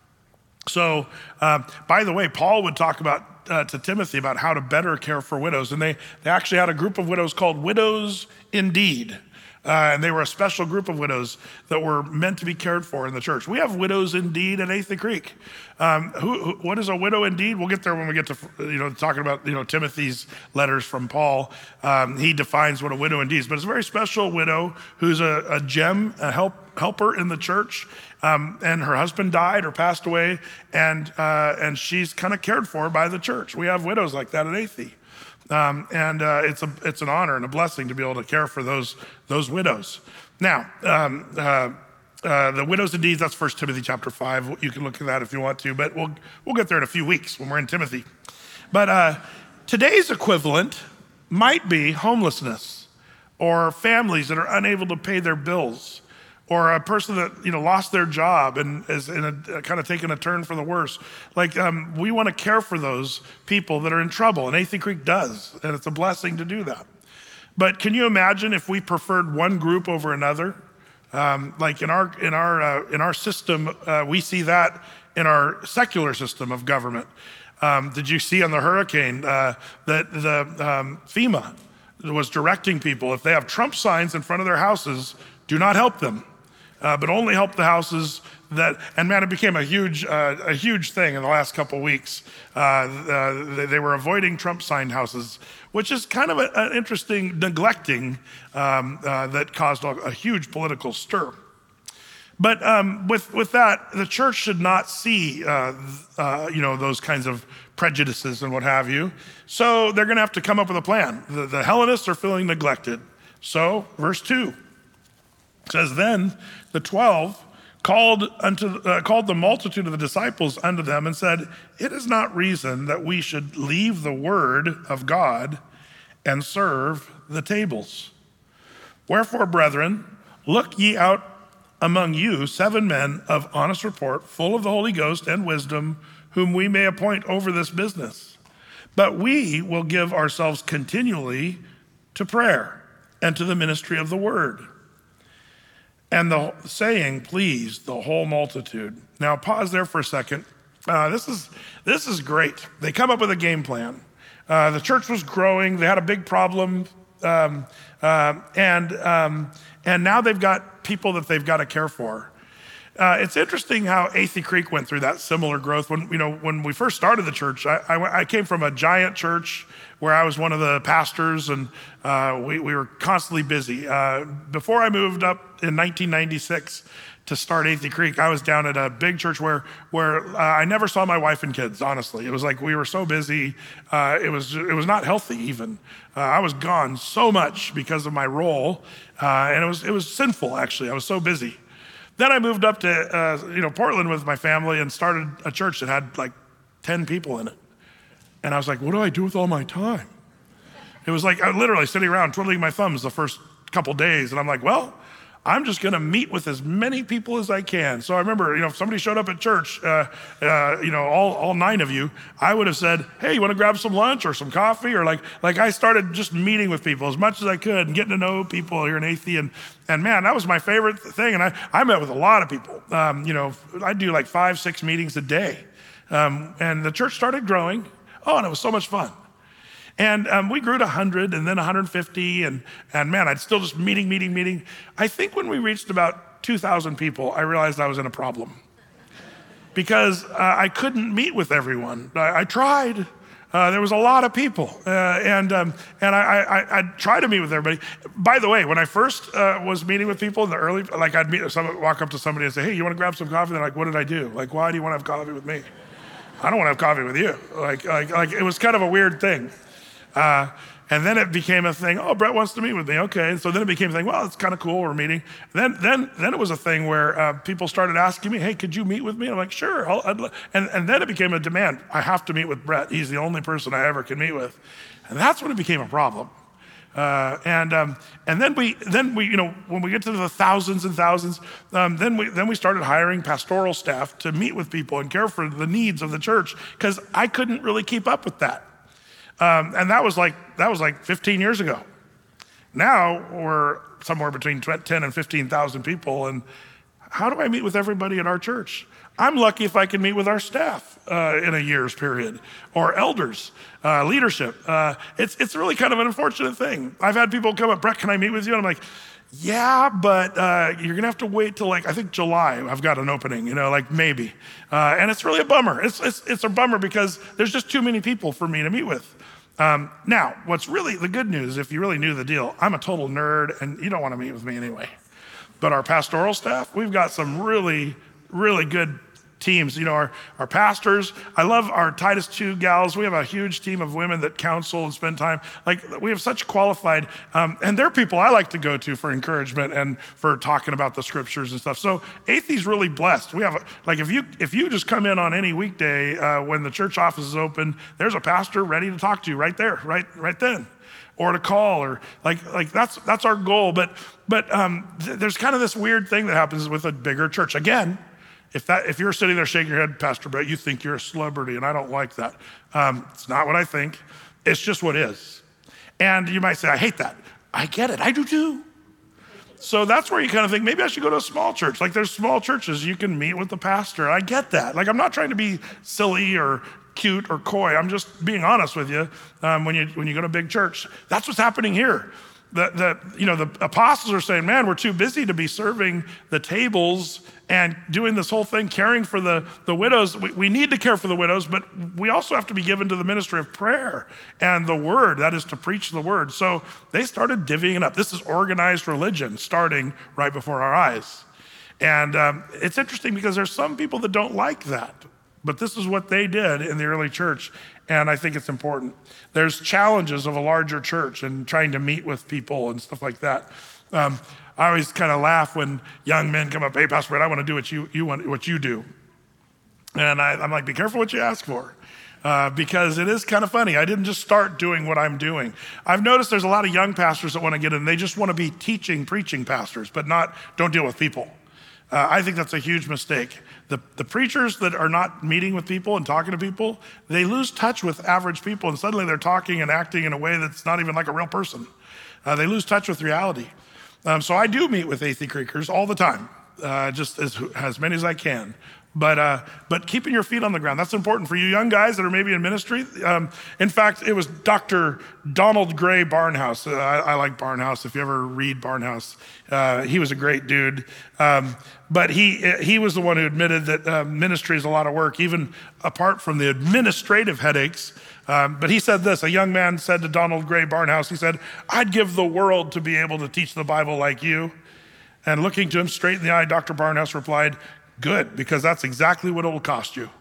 So, uh, by the way, Paul would talk about uh, to Timothy about how to better care for widows. And they, they actually had a group of widows called Widows Indeed. Uh, and they were a special group of widows that were meant to be cared for in the church. We have widows indeed at Athey Creek. Um, who, who, what is a widow indeed? We'll get there when we get to, you know, talking about, you know, Timothy's letters from Paul. Um, he defines what a widow indeed is, but it's a very special widow who's a, a gem, a help, helper in the church. Um, and her husband died or passed away, and uh, and she's kind of cared for by the church. We have widows like that at Athey. Um, and uh, it's a it's an honor and a blessing to be able to care for those those widows. Now, um, uh, uh, the widows indeed, that's First Timothy chapter five. You can look at that if you want to, but we'll we'll get there in a few weeks when we're in Timothy. But uh, today's equivalent might be homelessness, or families that are unable to pay their bills, or a person that, you know, lost their job and is in a, a kind of taking a turn for the worse. Like um, we want to care for those people that are in trouble, and Athey Creek does, and it's a blessing to do that. But can you imagine if we preferred one group over another? Um, like in our in our uh, in our system, uh, we see that in our secular system of government. Um, did you see on the hurricane uh, that the um, FEMA was directing people, if they have Trump signs in front of their houses, do not help them. Uh, but only help the houses that, and man, it became a huge, uh, a huge thing in the last couple of weeks. Uh, uh, they, they were avoiding Trump signed houses, which is kind of a, an interesting neglecting um, uh, that caused a, a huge political stir. But um, with with that, the church should not see, uh, uh, you know, those kinds of prejudices and what have you. So they're going to have to come up with a plan. The, the Hellenists are feeling neglected. So verse two. It says, then the twelve called unto uh, called the multitude of the disciples unto them and said, it is not reason that we should leave the word of God and serve the tables. Wherefore, brethren, look ye out among you seven men of honest report, full of the Holy Ghost and wisdom, whom we may appoint over this business. But we will give ourselves continually to prayer and to the ministry of the word. And the saying pleased the whole multitude. Now pause there for a second. Uh, this is this is great. They come up with a game plan. Uh, the church was growing. They had a big problem, um, uh, and um, and now they've got people that they've got to care for. Uh, it's interesting how Athey Creek went through that similar growth. When you know when we first started the church, I, I, I came from a giant church where I was one of the pastors, and uh, we, we were constantly busy. Uh, before I moved up in nineteen ninety-six to start Athey Creek, I was down at a big church where where uh, I never saw my wife and kids, honestly. It was like we were so busy. Uh, it was it was not healthy even. Uh, I was gone so much because of my role, uh, and it was it was sinful, actually. I was so busy. Then I moved up to uh, you know Portland with my family and started a church that had like ten people in it. And I was like, what do I do with all my time? It was like I was literally sitting around twiddling my thumbs the first couple days. And I'm like, well, I'm just going to meet with as many people as I can. So I remember, you know, if somebody showed up at church, uh, uh, you know, all, all nine of you, I would have said, hey, you want to grab some lunch or some coffee? Or like, like I started just meeting with people as much as I could and getting to know people here in Athey. And, and man, that was my favorite thing. And I, I met with a lot of people. Um, you know, I do like five, six meetings a day. Um, and the church started growing. Oh, and it was so much fun. And um, we grew to one hundred and then one hundred fifty, and, and man, I'd still just meeting, meeting, meeting. I think when we reached about two thousand people, I realized I was in a problem because uh, I couldn't meet with everyone. I, I tried. Uh, there was a lot of people, uh, and um, and I, I I tried to meet with everybody. By the way, when I first uh, was meeting with people in the early, like I'd meet, some, walk up to somebody and say, "Hey, you want to grab some coffee?" They're like, "What did I do? Like, why do you want to have coffee with me? I don't want to have coffee with you." Like like like it was kind of a weird thing. Uh, and then it became a thing. Oh, Brett wants to meet with me. Okay, and so then it became a thing. Well, it's kind of cool. We're meeting. Then, then, then it was a thing where uh, people started asking me, "Hey, could you meet with me?" I'm like, "Sure." I'll, I'd, and and then it became a demand. I have to meet with Brett. He's the only person I ever can meet with, and that's when it became a problem. Uh, and um, and then we then we you know when we get to the thousands and thousands, um, then we then we started hiring pastoral staff to meet with people and care for the needs of the church because I couldn't really keep up with that. Um, and that was like that was like fifteen years ago. Now we're somewhere between ten and fifteen thousand people. And how do I meet with everybody in our church? I'm lucky if I can meet with our staff uh, in a year's period, or elders, uh, leadership. Uh, it's it's really kind of an unfortunate thing. I've had people come up, "Brett, can I meet with you?" And I'm like, "Yeah, but uh, you're gonna have to wait till like I think July. I've got an opening, you know, like maybe." Uh, and it's really a bummer. It's it's it's a bummer because there's just too many people for me to meet with. Um, now, what's really the good news, if you really knew the deal, I'm a total nerd and you don't want to meet with me anyway. But our pastoral staff, we've got some really, really good teams. You know, our, our pastors, I love our Titus two gals. We have a huge team of women that counsel and spend time. Like, we have such qualified, um, and they're people I like to go to for encouragement and for talking about the scriptures and stuff. So Athey's really blessed. We have, a, like, if you if you just come in on any weekday uh, when the church office is open, there's a pastor ready to talk to you right there, right, right then. Or to call, or like like that's that's our goal. But but um, th- there's kind of this weird thing that happens with a bigger church. Again, if that if you're sitting there shaking your head, Pastor Brett, you think you're a celebrity, and I don't like that. Um, it's not what I think. It's just what is. And you might say, I hate that. I get it. I do too. So that's where you kind of think, maybe I should go to a small church. Like, there's small churches you can meet with the pastor. I get that. Like, I'm not trying to be silly or cute or coy. I'm just being honest with you. Um, when you when you go to a big church, that's what's happening here. The the you know the apostles are saying, man, we're too busy to be serving the tables and doing this whole thing, caring for the the widows. We, we need to care for the widows, but we also have to be given to the ministry of prayer and the word. That is to preach the word. So they started divvying it up. This is organized religion starting right before our eyes, and um, it's interesting because there's some people that don't like that. But this is what they did in the early church, and I think it's important. There's challenges of a larger church and trying to meet with people and stuff like that. Um, I always kind of laugh when young men come up, hey, Pastor Brett, I want to do what you, you want, what you do. And I, I'm like, be careful what you ask for, uh, because it is kind of funny. I didn't just start doing what I'm doing. I've noticed there's a lot of young pastors that want to get in. They just want to be teaching, preaching pastors, but not, don't deal with people. Uh, I think that's a huge mistake. The, the preachers that are not meeting with people and talking to people, they lose touch with average people, and suddenly they're talking and acting in a way that's not even like a real person. Uh, they lose touch with reality. Um, so I do meet with Athey Creekers all the time, uh, just as, as many as I can. But uh, but keeping your feet on the ground, that's important for you young guys that are maybe in ministry. Um, in fact, it was Doctor Donald Gray Barnhouse. Uh, I, I like Barnhouse. If you ever read Barnhouse, uh, he was a great dude. Um, but he he was the one who admitted that uh, ministry is a lot of work, even apart from the administrative headaches. Um, but he said this, a young man said to Donald Gray Barnhouse, he said, I'd give the world to be able to teach the Bible like you. And looking to him straight in the eye, Doctor Barnhouse replied, good, because that's exactly what it will cost you.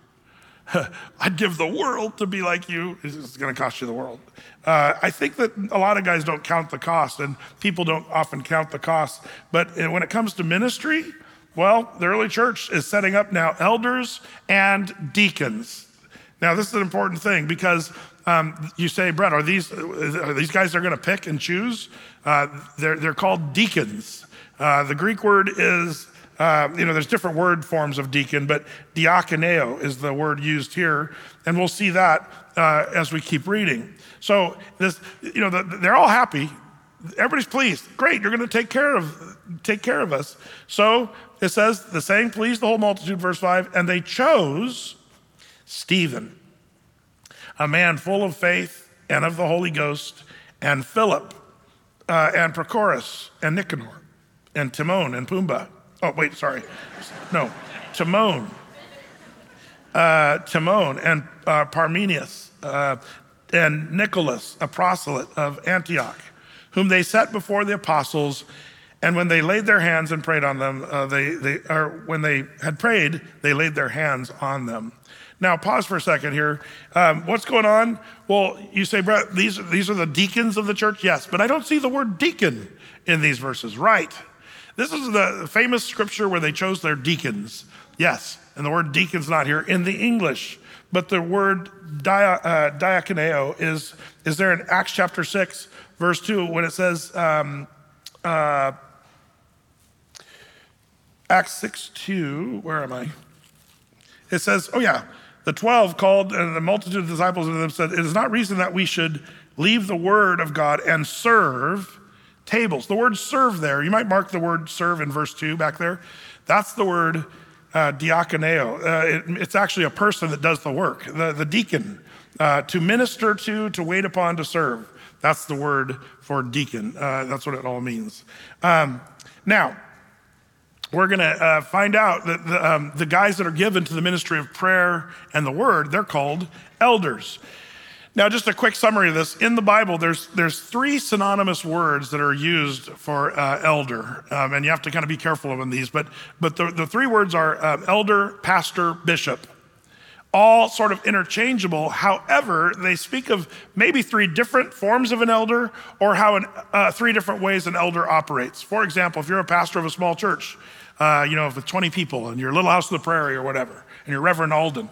I'd give the world to be like you. It's going to cost you the world. Uh, I think that a lot of guys don't count the cost, and people don't often count the cost. But when it comes to ministry, well, the early church is setting up now elders and deacons. Now, this is an important thing because um, you say, Brett, are these are these guys they're going to pick and choose? Uh, they're they're called deacons. Uh, the Greek word is. Uh, you know, there's different word forms of deacon, but diakoneo is the word used here, and we'll see that uh, as we keep reading. So this, you know, the, they're all happy. Everybody's pleased. Great, you're going to take care of take care of us. So it says the saying pleased the whole multitude, verse five, and they chose Stephen, a man full of faith and of the Holy Ghost, and Philip, uh, and Prochorus, and Nicanor, and Timon, and Pumbaa. Oh, wait, sorry. No, Timon. Uh, Timon, and uh, Parmenius, uh, and Nicholas, a proselyte of Antioch, whom they set before the apostles. And when they laid their hands and prayed on them, uh, they, they, or when they had prayed, they laid their hands on them. Now, pause for a second here. Um, what's going on? Well, you say, Brett, these, these are the deacons of the church? Yes, but I don't see the word deacon in these verses. Right. This is the famous scripture where they chose their deacons. Yes, and the word deacon's not here in the English, but the word dia, uh, diakoneo is, is there in Acts chapter six, verse two, when it says, um, uh, Acts six two, where am I? It says, oh yeah, the twelve called and the multitude of disciples of them said, it is not reason that we should leave the word of God and serve tables. The word serve there, you might mark the word serve in verse two back there. That's the word uh, diakoneo. Uh, it, it's actually a person that does the work, the, the deacon, uh, to minister to, to wait upon, to serve. That's the word for deacon. Uh, that's what it all means. Um, now, we're going to uh, find out that the, um, the guys that are given to the ministry of prayer and the word, they're called elders. Now, just a quick summary of this. In the Bible, there's there's three synonymous words that are used for uh, elder, um, and you have to kind of be careful of these, but, but the, the three words are um, elder, pastor, bishop. All sort of interchangeable. However, they speak of maybe three different forms of an elder or how an, uh, three different ways an elder operates. For example, if you're a pastor of a small church, uh, you know, with twenty people and your little house of the prairie or whatever, and you're Reverend Alden,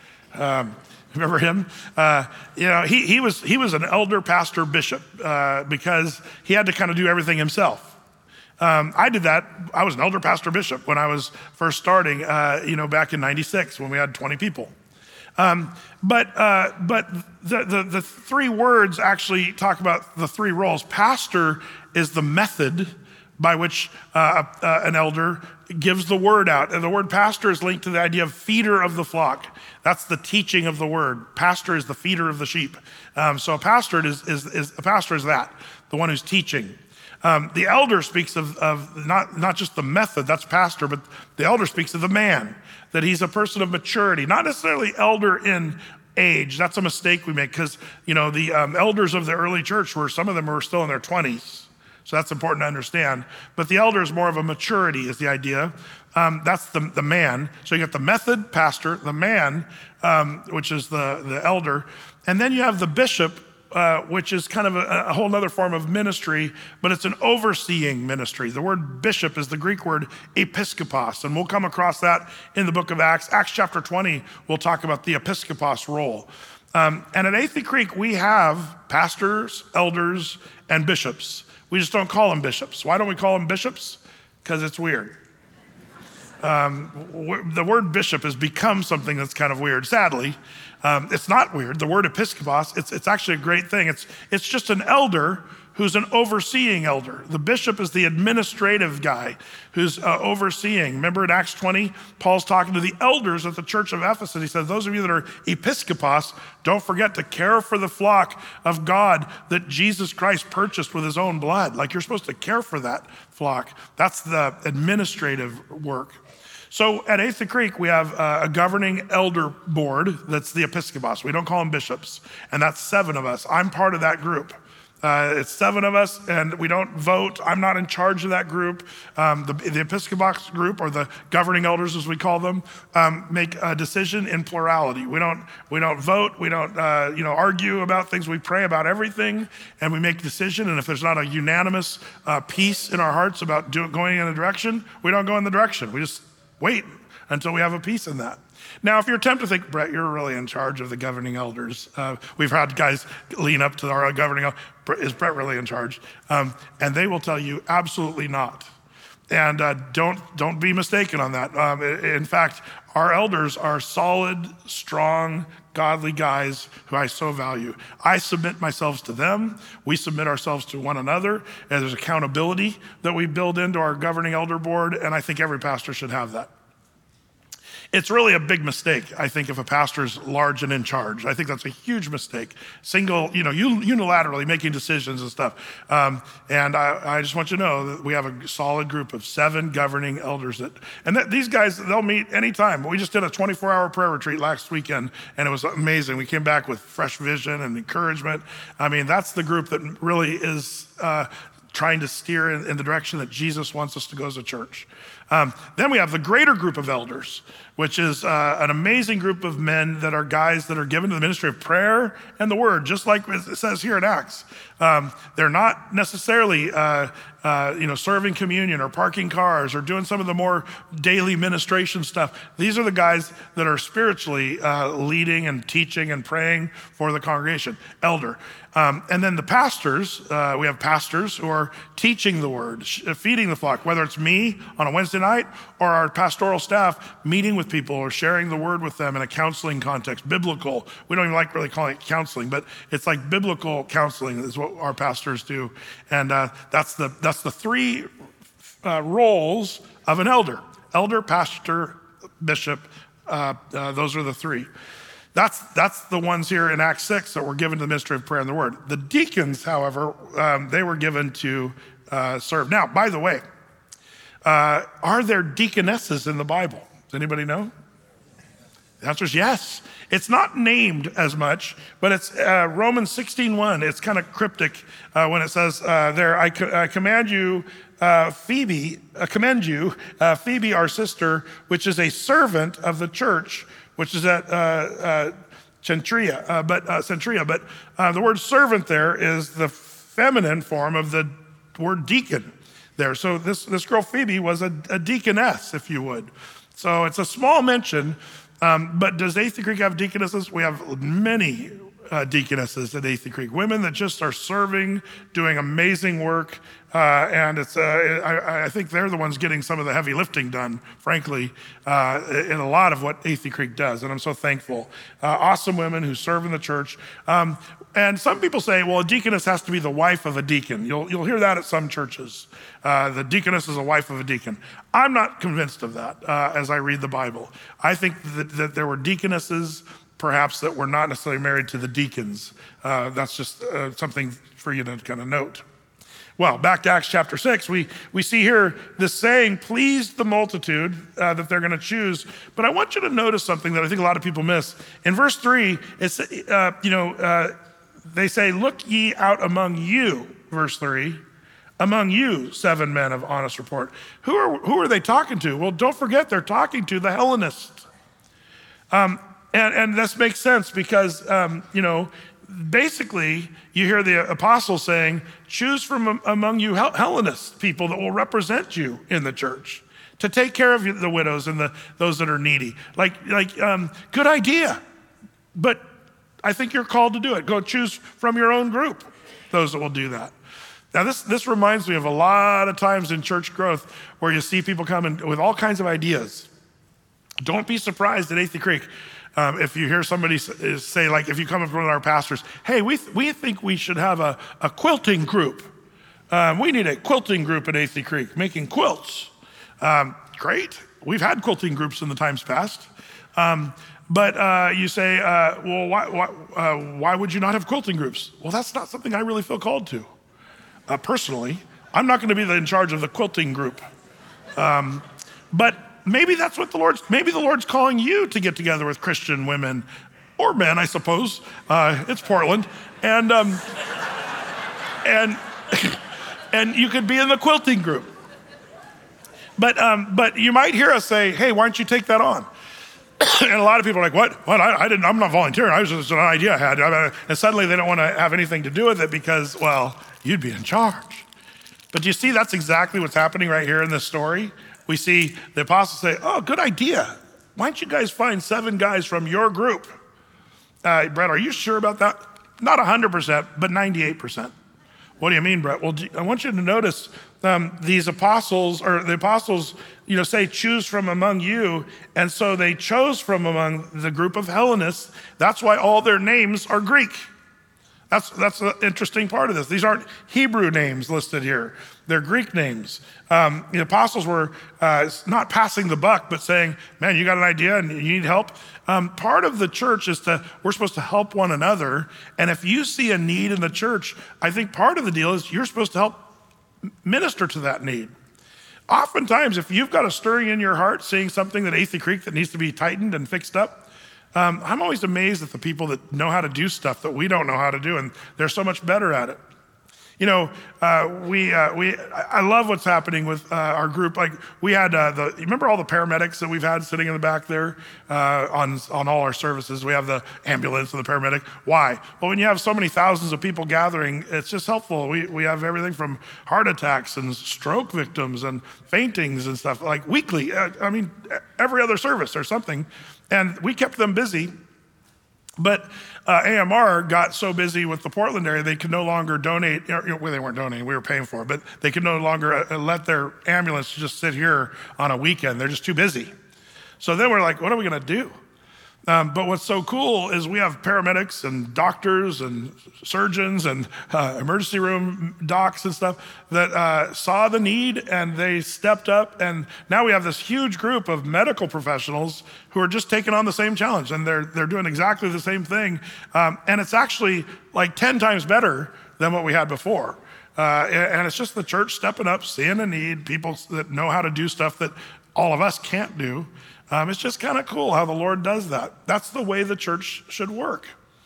um, remember him? Uh, you know, he, he, was, he was an elder, pastor, bishop uh, because he had to kind of do everything himself. Um, I did that. I was an elder, pastor, bishop when I was first starting, uh, you know, back in ninety-six when we had twenty people. Um, but uh, but the, the, the three words actually talk about the three roles. Pastor is the method by which uh, uh, an elder gives the word out. And the word pastor is linked to the idea of feeder of the flock. That's the teaching of the word. Pastor is the feeder of the sheep. Um, so a pastor is, is, is a pastor is that, the one who's teaching. Um, the elder speaks of, of not, not just the method, that's pastor, but the elder speaks of the man, that he's a person of maturity, not necessarily elder in age. That's a mistake we make because, you know, the um, elders of the early church were, some of them were still in their twenties. So that's important to understand. But the elder is more of a maturity is the idea. Um, that's the, the man. So you got the method, pastor, the man, um, which is the, the elder. And then you have the bishop, Uh, which is kind of a, a whole other form of ministry, but it's an overseeing ministry. The word bishop is the Greek word episkopos, and we'll come across that in the book of Acts. Acts chapter twenty, we'll talk about the episkopos role. Um, and at Athey Creek, we have pastors, elders, and bishops. We just don't call them bishops. Why don't we call them bishops? Because it's weird. Um, w- the word bishop has become something that's kind of weird, sadly. Um, it's not weird. The word episkopos, it's, it's actually a great thing. It's, it's just an elder who's an overseeing elder. The bishop is the administrative guy who's uh, overseeing. Remember in Acts twenty, Paul's talking to the elders at the church of Ephesus. He says, those of you that are episkopos, don't forget to care for the flock of God that Jesus Christ purchased with his own blood. Like you're supposed to care for that flock. That's the administrative work. So at Athey Creek, we have a governing elder board that's the episkopos. We don't call them bishops, and that's seven of us. I'm part of that group. Uh, it's seven of us, and we don't vote. I'm not in charge of that group. Um, the, the episkopos group, or the governing elders as we call them, um, make a decision in plurality. We don't we don't vote. We don't uh, you know argue about things. We pray about everything, and we make decision. And if there's not a unanimous uh, peace in our hearts about do, going in a direction, we don't go in the direction. We just wait until we have a peace in that. Now, if you're tempted to think, Brett, you're really in charge of the governing elders. Uh, we've had guys lean up to our governing elders. Is Brett really in charge? Um, and they will tell you absolutely not. And uh, don't don't be mistaken on that. Um, in fact, our elders are solid, strong, godly guys who I so value. I submit myself to them. We submit ourselves to one another. And there's accountability that we build into our governing elder board, and I think every pastor should have that. It's really a big mistake, I think, if a pastor's large and in charge. I think that's a huge mistake. Single, you know, unilaterally making decisions and stuff. Um, and I, I just want you to know that we have a solid group of seven governing elders. That, and that these guys, they'll meet anytime. We just did a twenty-four hour prayer retreat last weekend, and it was amazing. We came back with fresh vision and encouragement. I mean, that's the group that really is uh, trying to steer in, in the direction that Jesus wants us to go as a church. Um, then we have the greater group of elders, which is uh, an amazing group of men that are guys that are given to the ministry of prayer and the word, just like it says here in Acts. Um, they're not necessarily uh, uh, you know, serving communion or parking cars or doing some of the more daily ministration stuff. These are the guys that are spiritually uh, leading and teaching and praying for the congregation, elder. Um, and then the pastors, uh, we have pastors who are teaching the word, feeding the flock, whether it's me on a Wednesday night or our pastoral staff meeting with people or sharing the word with them in a counseling context, biblical. We don't even like really calling it counseling, but it's like biblical counseling is what our pastors do. And uh, that's the that's the three uh, roles of an elder. Elder, pastor, bishop, uh, uh, those are the three. That's that's the ones here in Acts six that were given to the ministry of prayer and the word. The deacons, however, um, they were given to uh, serve. Now, by the way, uh, are there deaconesses in the Bible? Does anybody know? The answer is yes. It's not named as much, but it's uh, Romans sixteen one. It's kind of cryptic uh, when it says uh, there, I, co- I command you, uh, Phoebe, uh, commend you, uh, Phoebe, our sister, which is a servant of the church, which is at uh, uh, Centria, uh, but uh, Centria. But uh, the word servant there is the feminine form of the word deacon there. So this, this girl Phoebe was a, a deaconess, if you would. So it's a small mention, um, but does Athey Creek have deaconesses? We have many uh, deaconesses at Athey Creek, women that just are serving, doing amazing work. Uh, and it's, uh, I, I think they're the ones getting some of the heavy lifting done, frankly, uh, in a lot of what Athey Creek does. And I'm so thankful. Uh, awesome women who serve in the church. Um, and some people say, well, a deaconess has to be the wife of a deacon. You'll, you'll hear that at some churches. Uh, the deaconess is a wife of a deacon. I'm not convinced of that uh, as I read the Bible. I think that, that there were deaconesses, perhaps, that were not necessarily married to the deacons. Uh, that's just uh, something for you to kind of note. Well, back to Acts chapter six, we, we see here this saying, please the multitude uh, that they're going to choose. But I want you to notice something that I think a lot of people miss. In verse three, it's, uh, you know, uh, they say, look ye out among you, verse three, among you, seven men of honest report. Who are, who are they talking to? Well, don't forget, they're talking to the Hellenists. Um, and, and this makes sense because, um, you know, basically, you hear the apostles saying, choose from among you Hellenist people that will represent you in the church to take care of the widows and the those that are needy. Like, like um, good idea, but I think you're called to do it. Go choose from your own group those that will do that. Now, this, this reminds me of a lot of times in church growth where you see people coming with all kinds of ideas. Don't be surprised at Athey Creek. Um, if you hear somebody say, like, if you come up with one of our pastors, hey, we th- we think we should have a, a quilting group. Um, we need a quilting group at Athey Creek, making quilts. Um, great. We've had quilting groups in the times past. Um, but uh, you say, uh, well, why, why, uh, why would you not have quilting groups? Well, that's not something I really feel called to. Uh, personally, I'm not going to be the, in charge of the quilting group. Um, but Maybe that's what the Lord's, maybe the Lord's calling you to get together with Christian women or men, I suppose. Uh, it's Portland. And, um, and, and you could be in the quilting group. But, um, but you might hear us say, hey, why don't you take that on? And a lot of people are like, what? What? I, I didn't, I'm not volunteering. I was just an idea I had. And suddenly they don't want to have anything to do with it because, well, you'd be in charge. But you see, that's exactly what's happening right here in this story. We see the apostles say, oh, good idea. Why don't you guys find seven guys from your group? Uh, Brett, are you sure about that? Not one hundred percent, but ninety-eight percent. What do you mean, Brett? Well, I want you to notice um, these apostles, or the apostles, you know, say, choose from among you. And so they chose from among the group of Hellenists. That's why all their names are Greek. That's, that's the interesting part of this. These aren't Hebrew names listed here. They're Greek names. Um, the apostles were uh, not passing the buck, but saying, man, you got an idea and you need help. Um, part of the church is to, we're supposed to help one another. And if you see a need in the church, I think part of the deal is you're supposed to help minister to that need. Oftentimes, if you've got a stirring in your heart, seeing something at Athey Creek that needs to be tightened and fixed up, Um, I'm always amazed at the people that know how to do stuff that we don't know how to do, and they're so much better at it. You know, uh, we, uh, we, I love what's happening with uh, our group. Like we had uh, the, you remember all the paramedics that we've had sitting in the back there uh, on, on all our services? We have the ambulance and the paramedic. Why? Well, when you have so many thousands of people gathering, it's just helpful. We, we have everything from heart attacks and stroke victims and faintings and stuff like weekly. Uh, I mean, every other service or something. And we kept them busy, but uh, A M R got so busy with the Portland area, they could no longer donate, you know, well, they weren't donating, we were paying for it, but they could no longer uh, let their ambulance just sit here on a weekend. They're just too busy. So then we're like, what are we gonna do? Um, but what's so cool is we have paramedics and doctors and surgeons and uh, emergency room docs and stuff that uh, saw the need and they stepped up. And now we have this huge group of medical professionals who are just taking on the same challenge, and they're they're doing exactly the same thing. Um, and it's actually like ten times better than what we had before. Uh, and it's just the church stepping up, seeing a need, people that know how to do stuff that all of us can't do. Um, it's just kind of cool how the Lord does that. That's the way the church should work.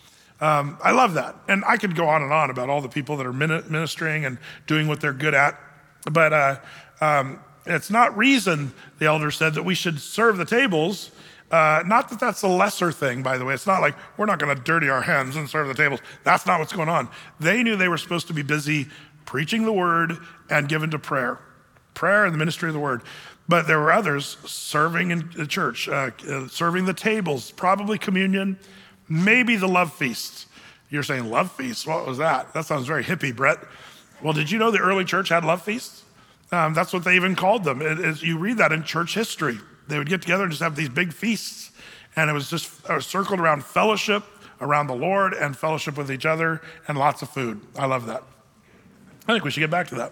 Um, I love that. And I could go on and on about all the people that are ministering and doing what they're good at. But uh, um, it's not reason, the elder said, that we should serve the tables. Uh, not that that's a lesser thing, by the way. It's not like we're not going to dirty our hands and serve the tables. That's not what's going on. They knew they were supposed to be busy preaching the word and given to prayer. Prayer and the ministry of the word. But there were others serving in the church, uh, uh, serving the tables, probably communion, maybe the love feasts. You're saying love feasts? What was that? That sounds very hippie, Brett. Well, did you know the early church had love feasts? Um, that's what they even called them. It, it, you read that in church history. They would get together and just have these big feasts. And it was just uh, circled around fellowship, around the Lord, and fellowship with each other, and lots of food. I love that. I think we should get back to that.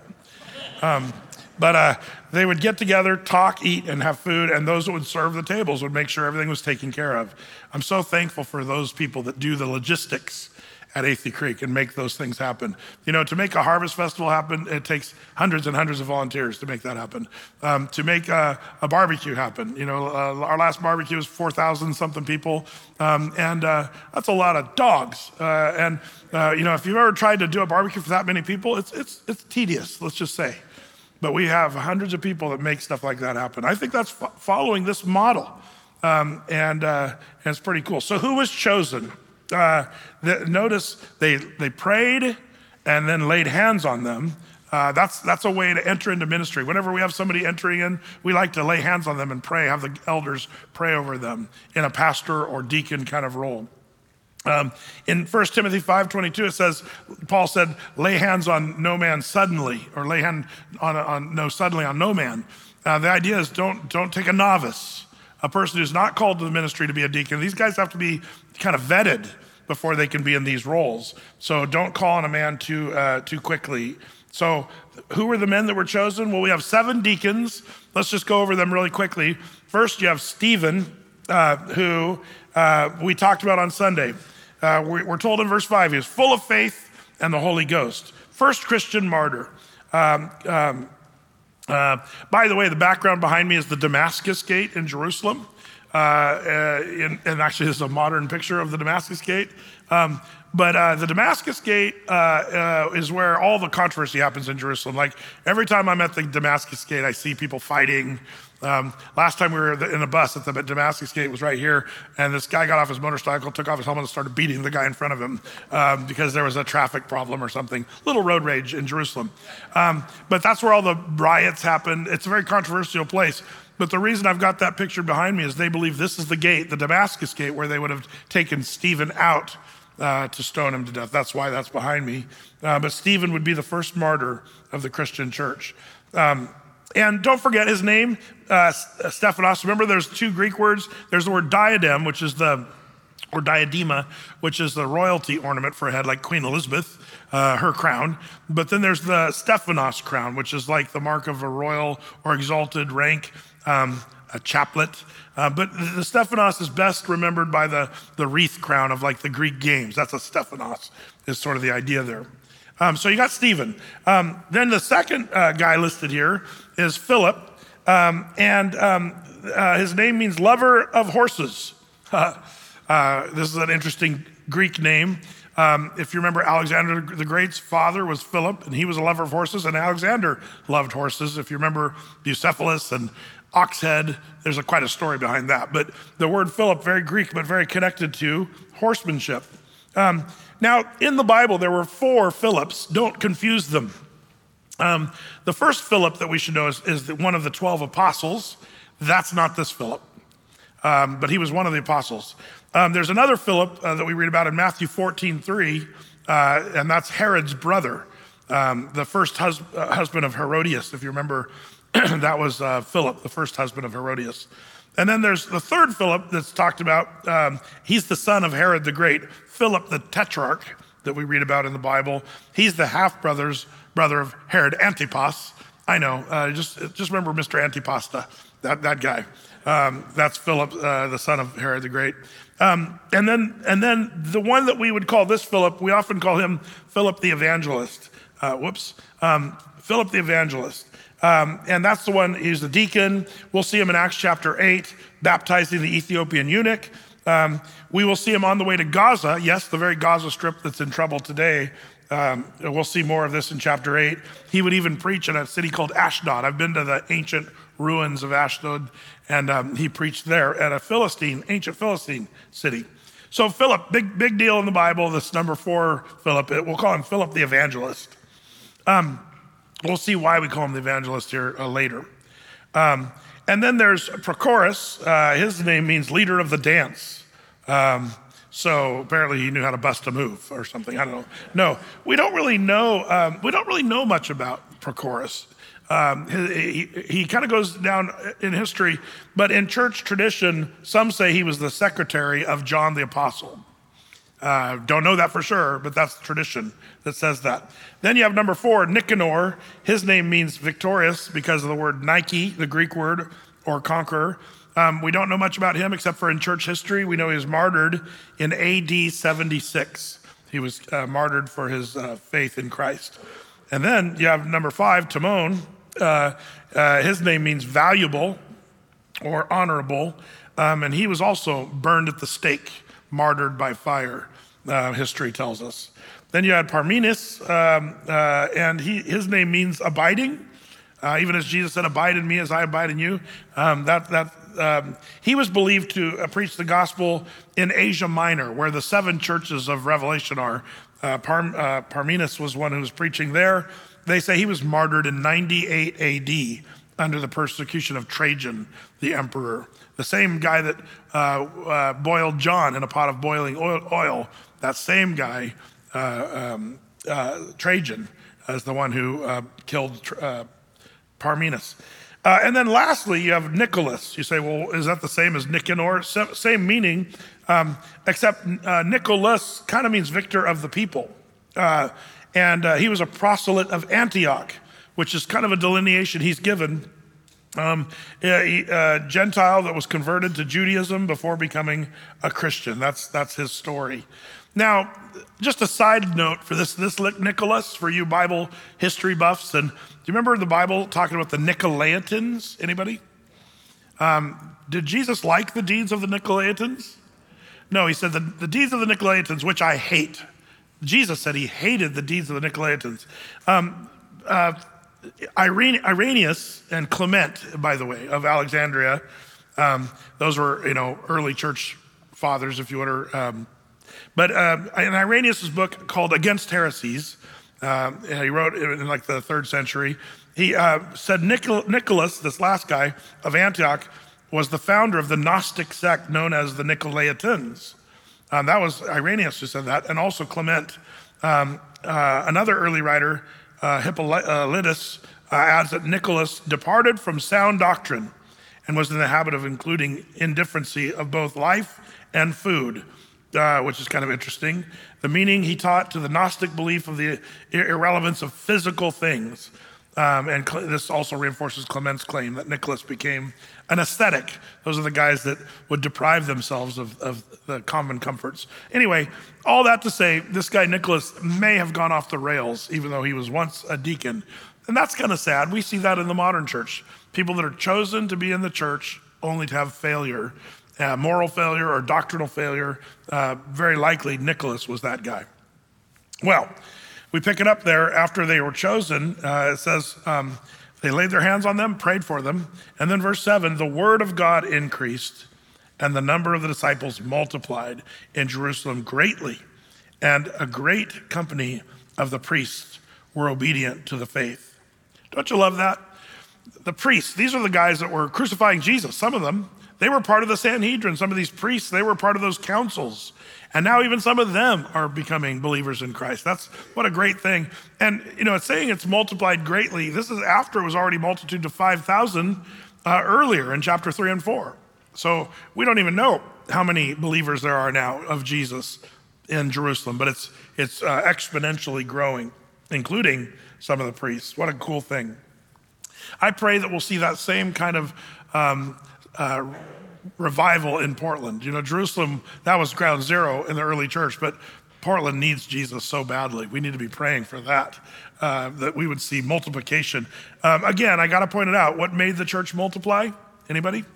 Um, But uh, they would get together, talk, eat, and have food, and those that would serve the tables would make sure everything was taken care of. I'm so thankful for those people that do the logistics at Athey Creek and make those things happen. You know, to make a harvest festival happen, it takes hundreds and hundreds of volunteers to make that happen. Um, to make a, a barbecue happen, you know, uh, our last barbecue was four thousand something people, um, and uh, that's a lot of dogs. Uh, and, uh, you know, if you've ever tried to do a barbecue for that many people, it's, it's, it's tedious, let's just say. But we have hundreds of people that make stuff like that happen. I think that's fo- following this model, um, and, uh, and it's pretty cool. So who was chosen? Uh, the, notice they they prayed and then laid hands on them. Uh, that's that's a way to enter into ministry. Whenever we have somebody entering in, we like to lay hands on them and pray, have the elders pray over them in a pastor or deacon kind of role. Um, in First Timothy five twenty-two, it says, Paul said, lay hands on no man suddenly, or lay hand on, on no suddenly on no man. Uh, the idea is don't, don't take a novice, a person who's not called to the ministry to be a deacon. These guys have to be kind of vetted before they can be in these roles. So don't call on a man too, uh, too quickly. So who were the men that were chosen? Well, we have seven deacons. Let's just go over them really quickly. First, you have Stephen, uh, who uh, we talked about on Sunday. Uh, we're told in verse five, he was full of faith and the Holy Ghost. First Christian martyr. Um, um, uh, by the way, the background behind me is the Damascus Gate in Jerusalem. Uh, uh, in, and actually, this is a modern picture of the Damascus Gate. Um, but uh, the Damascus Gate uh, uh, is where all the controversy happens in Jerusalem. Like every time I'm at the Damascus Gate, I see people fighting. Um, last time we were in a bus at the Damascus Gate was right here, and this guy got off his motorcycle, took off his helmet, and started beating the guy in front of him um, because there was a traffic problem or something. Little road rage in Jerusalem. Um, but that's where all the riots happened. It's a very controversial place. But the reason I've got that picture behind me is they believe this is the gate, the Damascus Gate, where they would have taken Stephen out uh, to stone him to death. That's why that's behind me. Uh, but Stephen would be the first martyr of the Christian church. Um, And don't forget his name, uh, Stephanos. Remember, there's two Greek words. There's the word diadem, which is the or diadema, which is the royalty ornament for a head, like Queen Elizabeth, uh, her crown. But then there's the Stephanos crown, which is like the mark of a royal or exalted rank, um, a chaplet. Uh, but the Stephanos is best remembered by the, the wreath crown of like the Greek games. That's a Stephanos, is sort of the idea there. Um, so you got Stephen. Um, then the second uh, guy listed here is Philip. Um, and um, uh, his name means lover of horses. uh, this is an interesting Greek name. Um, if you remember, Alexander the Great's father was Philip, and he was a lover of horses, and Alexander loved horses. If you remember Bucephalus and Oxhead, there's a, quite a story behind that. But the word Philip, very Greek, but very connected to horsemanship. Um, now, in the Bible, there were four Philips. Don't confuse them. Um, the first Philip that we should know is, is the, one of the twelve apostles. That's not this Philip, um, but he was one of the apostles. Um, there's another Philip uh, that we read about in Matthew fourteen three, uh, and that's Herod's brother, um, the first hus- uh, husband of Herodias. If you remember, that was uh, Philip, the first husband of Herodias. And then there's the third Philip that's talked about. Um, he's the son of Herod the Great, Philip the Tetrarch that we read about in the Bible. He's the half-brother's brother of Herod Antipas. I know, uh, just just remember Mister Antipasta, that, that guy. Um, that's Philip, uh, the son of Herod the Great. Um, and then and then the one that we would call this Philip, we often call him Philip the Evangelist. Uh, whoops, um, Philip the Evangelist. Um, and that's the one, he's the deacon. We'll see him in Acts chapter eight, baptizing the Ethiopian eunuch. Um, we will see him on the way to Gaza. Yes, the very Gaza Strip that's in trouble today. Um, we'll see more of this in chapter eight. He would even preach in a city called Ashdod. I've been to the ancient ruins of Ashdod, and um, he preached there at a Philistine, ancient Philistine city. So Philip, big big deal in the Bible. This number four Philip, we'll call him Philip the Evangelist. Um, we'll see why we call him the Evangelist here uh, later. Um, and then there's Prochorus. Uh, his name means leader of the dance. Um, So apparently he knew how to bust a move or something. I don't know. No, we don't really know. Um, we don't really know much about Prochorus. Um, he he, he kind of goes down in history, but in church tradition, some say he was the secretary of John the Apostle. Uh, don't know that for sure, but that's the tradition that says that. Then you have number four, Nicanor. His name means victorious because of the word Nike, the Greek word, or conqueror. Um, we don't know much about him except for in church history. We know he was martyred in A D seventy-six. He was uh, martyred for his uh, faith in Christ. And then you have number five, Timon. Uh, uh, his name means valuable or honorable. Um, and he was also burned at the stake, martyred by fire, uh, history tells us. Then you had Parmenas, um, uh, and he, his name means abiding. Uh, even as Jesus said, abide in me as I abide in you. Um, that that um, he was believed to uh, preach the gospel in Asia Minor, where the seven churches of Revelation are. Uh, Par- uh, Parmenas was one who was preaching there. They say he was martyred in ninety-eight A D under the persecution of Trajan, the emperor. The same guy that uh, uh, boiled John in a pot of boiling oil. oil that same guy, uh, um, uh, Trajan, is the one who uh, killed uh, Parmenas. Uh, and then lastly, you have Nicholas. You say, well, is that the same as Nicanor? Same meaning, um, except uh, Nicholas kind of means victor of the people. Uh, and uh, he was a proselyte of Antioch, which is kind of a delineation he's given. Um, a, a Gentile that was converted to Judaism before becoming a Christian. That's that's his story. Now, just a side note for this, this Nicholas, for you Bible history buffs, and do you remember the Bible talking about the Nicolaitans? Anybody? Um, did Jesus like the deeds of the Nicolaitans? No, he said the, the deeds of the Nicolaitans, which I hate. Jesus said he hated the deeds of the Nicolaitans. Um, uh, Irene, Irenaeus and Clement, by the way, of Alexandria, um, those were, you know, early church fathers, if you would, or, um, but uh, in Irenaeus' book called Against Heresies, um, he wrote in like the third century, he uh, said Nichol- Nicholas, this last guy of Antioch, was the founder of the Gnostic sect known as the Nicolaitans. Um, that was Irenaeus who said that, and also Clement. Um, uh, another early writer, uh, Hippolytus, uh, adds that Nicholas departed from sound doctrine and was in the habit of including indifferency of both life and food. uh, which is kind of interesting. The meaning he taught to the Gnostic belief of the irrelevance of physical things. Um, and Cle- this also reinforces Clement's claim that Nicholas became an ascetic. Those are the guys that would deprive themselves of, of the common comforts. Anyway, all that to say, this guy Nicholas may have gone off the rails, even though he was once a deacon. And that's kind of sad. We see that in the modern church. People that are chosen to be in the church only to have failure, uh, moral failure or doctrinal failure. Uh, very likely Nicholas was that guy. Well, we pick it up there after they were chosen. Uh, it says um, they laid their hands on them, prayed for them. And then verse seven, the word of God increased and the number of the disciples multiplied in Jerusalem greatly. And a great company of the priests were obedient to the faith. Don't you love that? The priests, these are the guys that were crucifying Jesus. Some of them, they were part of the Sanhedrin. Some of these priests, they were part of those councils. And now even some of them are becoming believers in Christ. That's what a great thing. And, you know, it's saying it's multiplied greatly. This is after it was already multitude to five thousand uh, earlier in chapter three and four. So we don't even know how many believers there are now of Jesus in Jerusalem, but it's, it's uh, exponentially growing, including some of the priests. What a cool thing. I pray that we'll see that same kind of um, uh, revival in Portland. You know, Jerusalem, that was ground zero in the early church, but Portland needs Jesus so badly. We need to be praying for that, uh, that we would see multiplication. Um, again, I got to point it out. What made the church multiply? Anybody?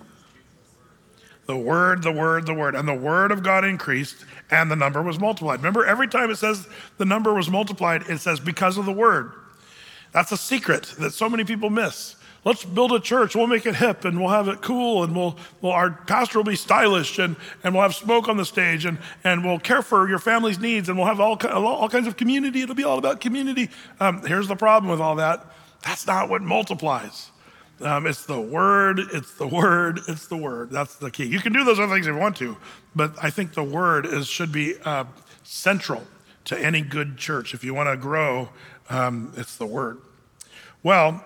The word, the word, the word. And the word of God increased and the number was multiplied. Remember, every time it says the number was multiplied, it says because of the word. That's a secret that so many people miss. Let's build a church, we'll make it hip and we'll have it cool and we'll, well, our pastor will be stylish and, and we'll have smoke on the stage and, and we'll care for your family's needs and we'll have all, all kinds of community. It'll be all about community. Um, here's the problem with all that. That's not what multiplies. Um, it's the word, it's the word, it's the word. That's the key. You can do those other things if you want to, but I think the word is should be uh, central to any good church. If you want to grow, um, it's the word. Well,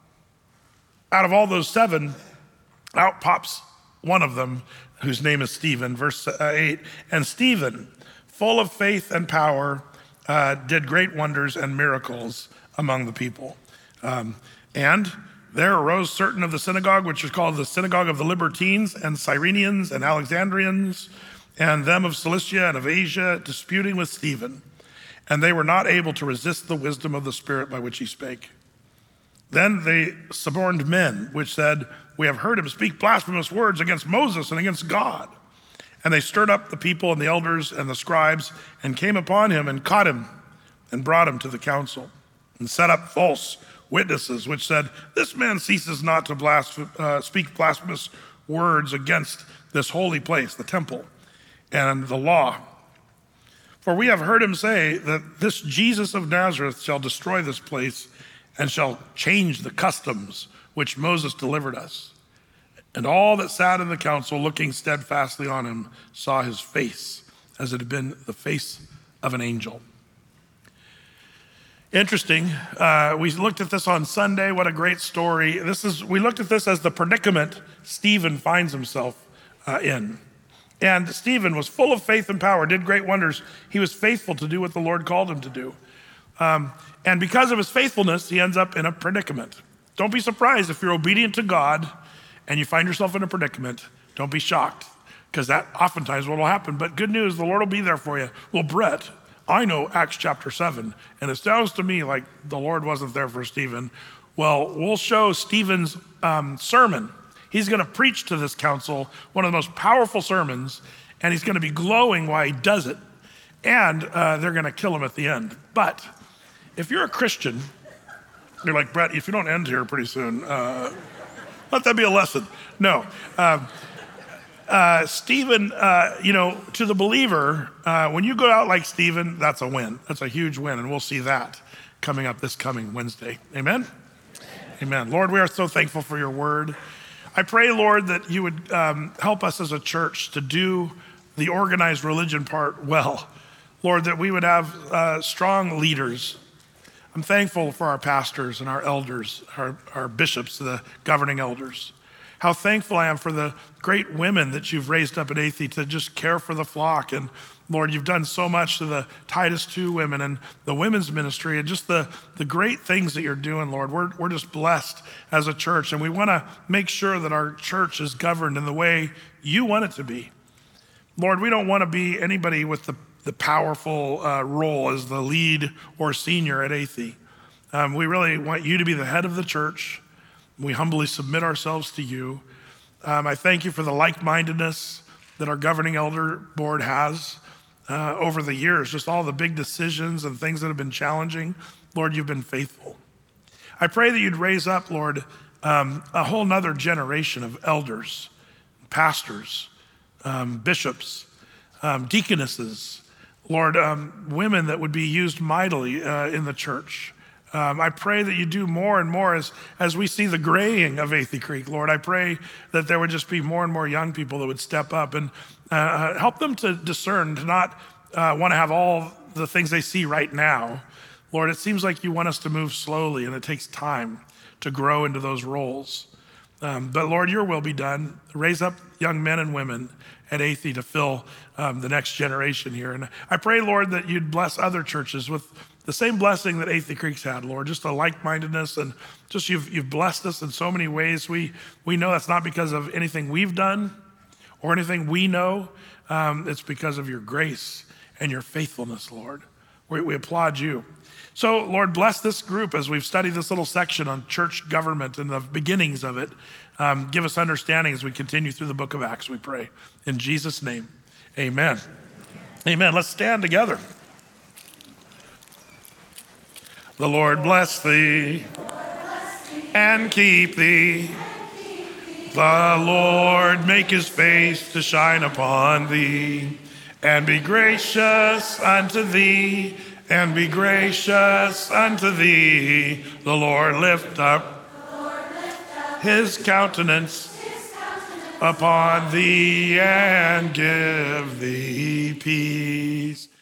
out of all those seven, out pops one of them, whose name is Stephen, verse eight. And Stephen, full of faith and power, uh, did great wonders and miracles among the people. Um, and there arose certain of the synagogue, which is called the synagogue of the Libertines and Cyrenians and Alexandrians, and them of Cilicia and of Asia, disputing with Stephen. And they were not able to resist the wisdom of the Spirit by which he spake. Then they suborned men, which said, we have heard him speak blasphemous words against Moses and against God. And they stirred up the people and the elders and the scribes and came upon him and caught him and brought him to the council and set up false witnesses, which said, this man ceases not to blasphem- uh, speak blasphemous words against this holy place, the temple, and the law. For we have heard him say that this Jesus of Nazareth shall destroy this place and shall change the customs which Moses delivered us. And all that sat in the council, looking steadfastly on him, saw his face as it had been the face of an angel. Interesting. Uh, we looked at this on Sunday. What a great story. This is, we looked at this as the predicament Stephen finds himself uh, in. And Stephen was full of faith and power, did great wonders. He was faithful to do what the Lord called him to do. Um, and because of his faithfulness, he ends up in a predicament. Don't be surprised if you're obedient to God and you find yourself in a predicament. Don't be shocked, because that oftentimes what will happen. But good news, the Lord will be there for you. Well, Brett, I know Acts chapter seven, and it sounds to me like the Lord wasn't there for Stephen. Well, we'll show Stephen's um, sermon. He's going to preach to this council, one of the most powerful sermons, and he's going to be glowing while he does it. And uh, they're going to kill him at the end. But if you're a Christian, you're like, Brett, if you don't end here pretty soon, uh, let that be a lesson. No. Uh, uh, Stephen, uh, you know, to the believer, uh, when you go out like Stephen, that's a win. That's a huge win, and we'll see that coming up this coming Wednesday. Amen? Amen. Lord, we are so thankful for your word. I pray, Lord, that you would um, help us as a church to do the organized religion part well. Lord, that we would have uh, strong leaders. I'm thankful for our pastors and our elders, our, our bishops, the governing elders. how thankful I am for the great women that you've raised up at Athey to just care for the flock. And Lord, you've done so much to the Titus two women and the women's ministry and just the, the great things that you're doing, Lord. We're, we're just blessed as a church, and we want to make sure that our church is governed in the way you want it to be. Lord, we don't want to be anybody with the, the powerful uh, role as the lead or senior at Athey. Um, we really want you to be the head of the church. We humbly submit ourselves to you. Um, I thank you for the like-mindedness that our governing elder board has uh, over the years, just all the big decisions and things that have been challenging. Lord, you've been faithful. I pray that you'd raise up, Lord, um, a whole nother generation of elders, pastors, um, bishops, um, deaconesses, Lord, um, women that would be used mightily uh, in the church. Um, I pray that you do more and more as, as we see the graying of Athey Creek, Lord. I pray that there would just be more and more young people that would step up and uh, help them to discern, to not uh, want to have all the things they see right now. Lord, it seems like you want us to move slowly, and it takes time to grow into those roles. Um, but Lord, your will be done. Raise up young men and women at Athey to fill um, the next generation here. And I pray, Lord, that you'd bless other churches with the same blessing that Athey Creek's had, Lord, just a like-mindedness, and just you've, you've blessed us in so many ways. We, we know that's not because of anything we've done or anything we know. Um, it's because of your grace and your faithfulness, Lord. We, we applaud you. So, Lord, bless this group as we've studied this little section on church government and the beginnings of it. Um, give us understanding as we continue through the book of Acts, we pray. In Jesus' name, amen. Amen. Let's stand together. The Lord bless thee and keep thee. The Lord make his face to shine upon thee and be gracious unto thee, and be gracious unto thee. The Lord lift up his countenance upon thee and give thee peace.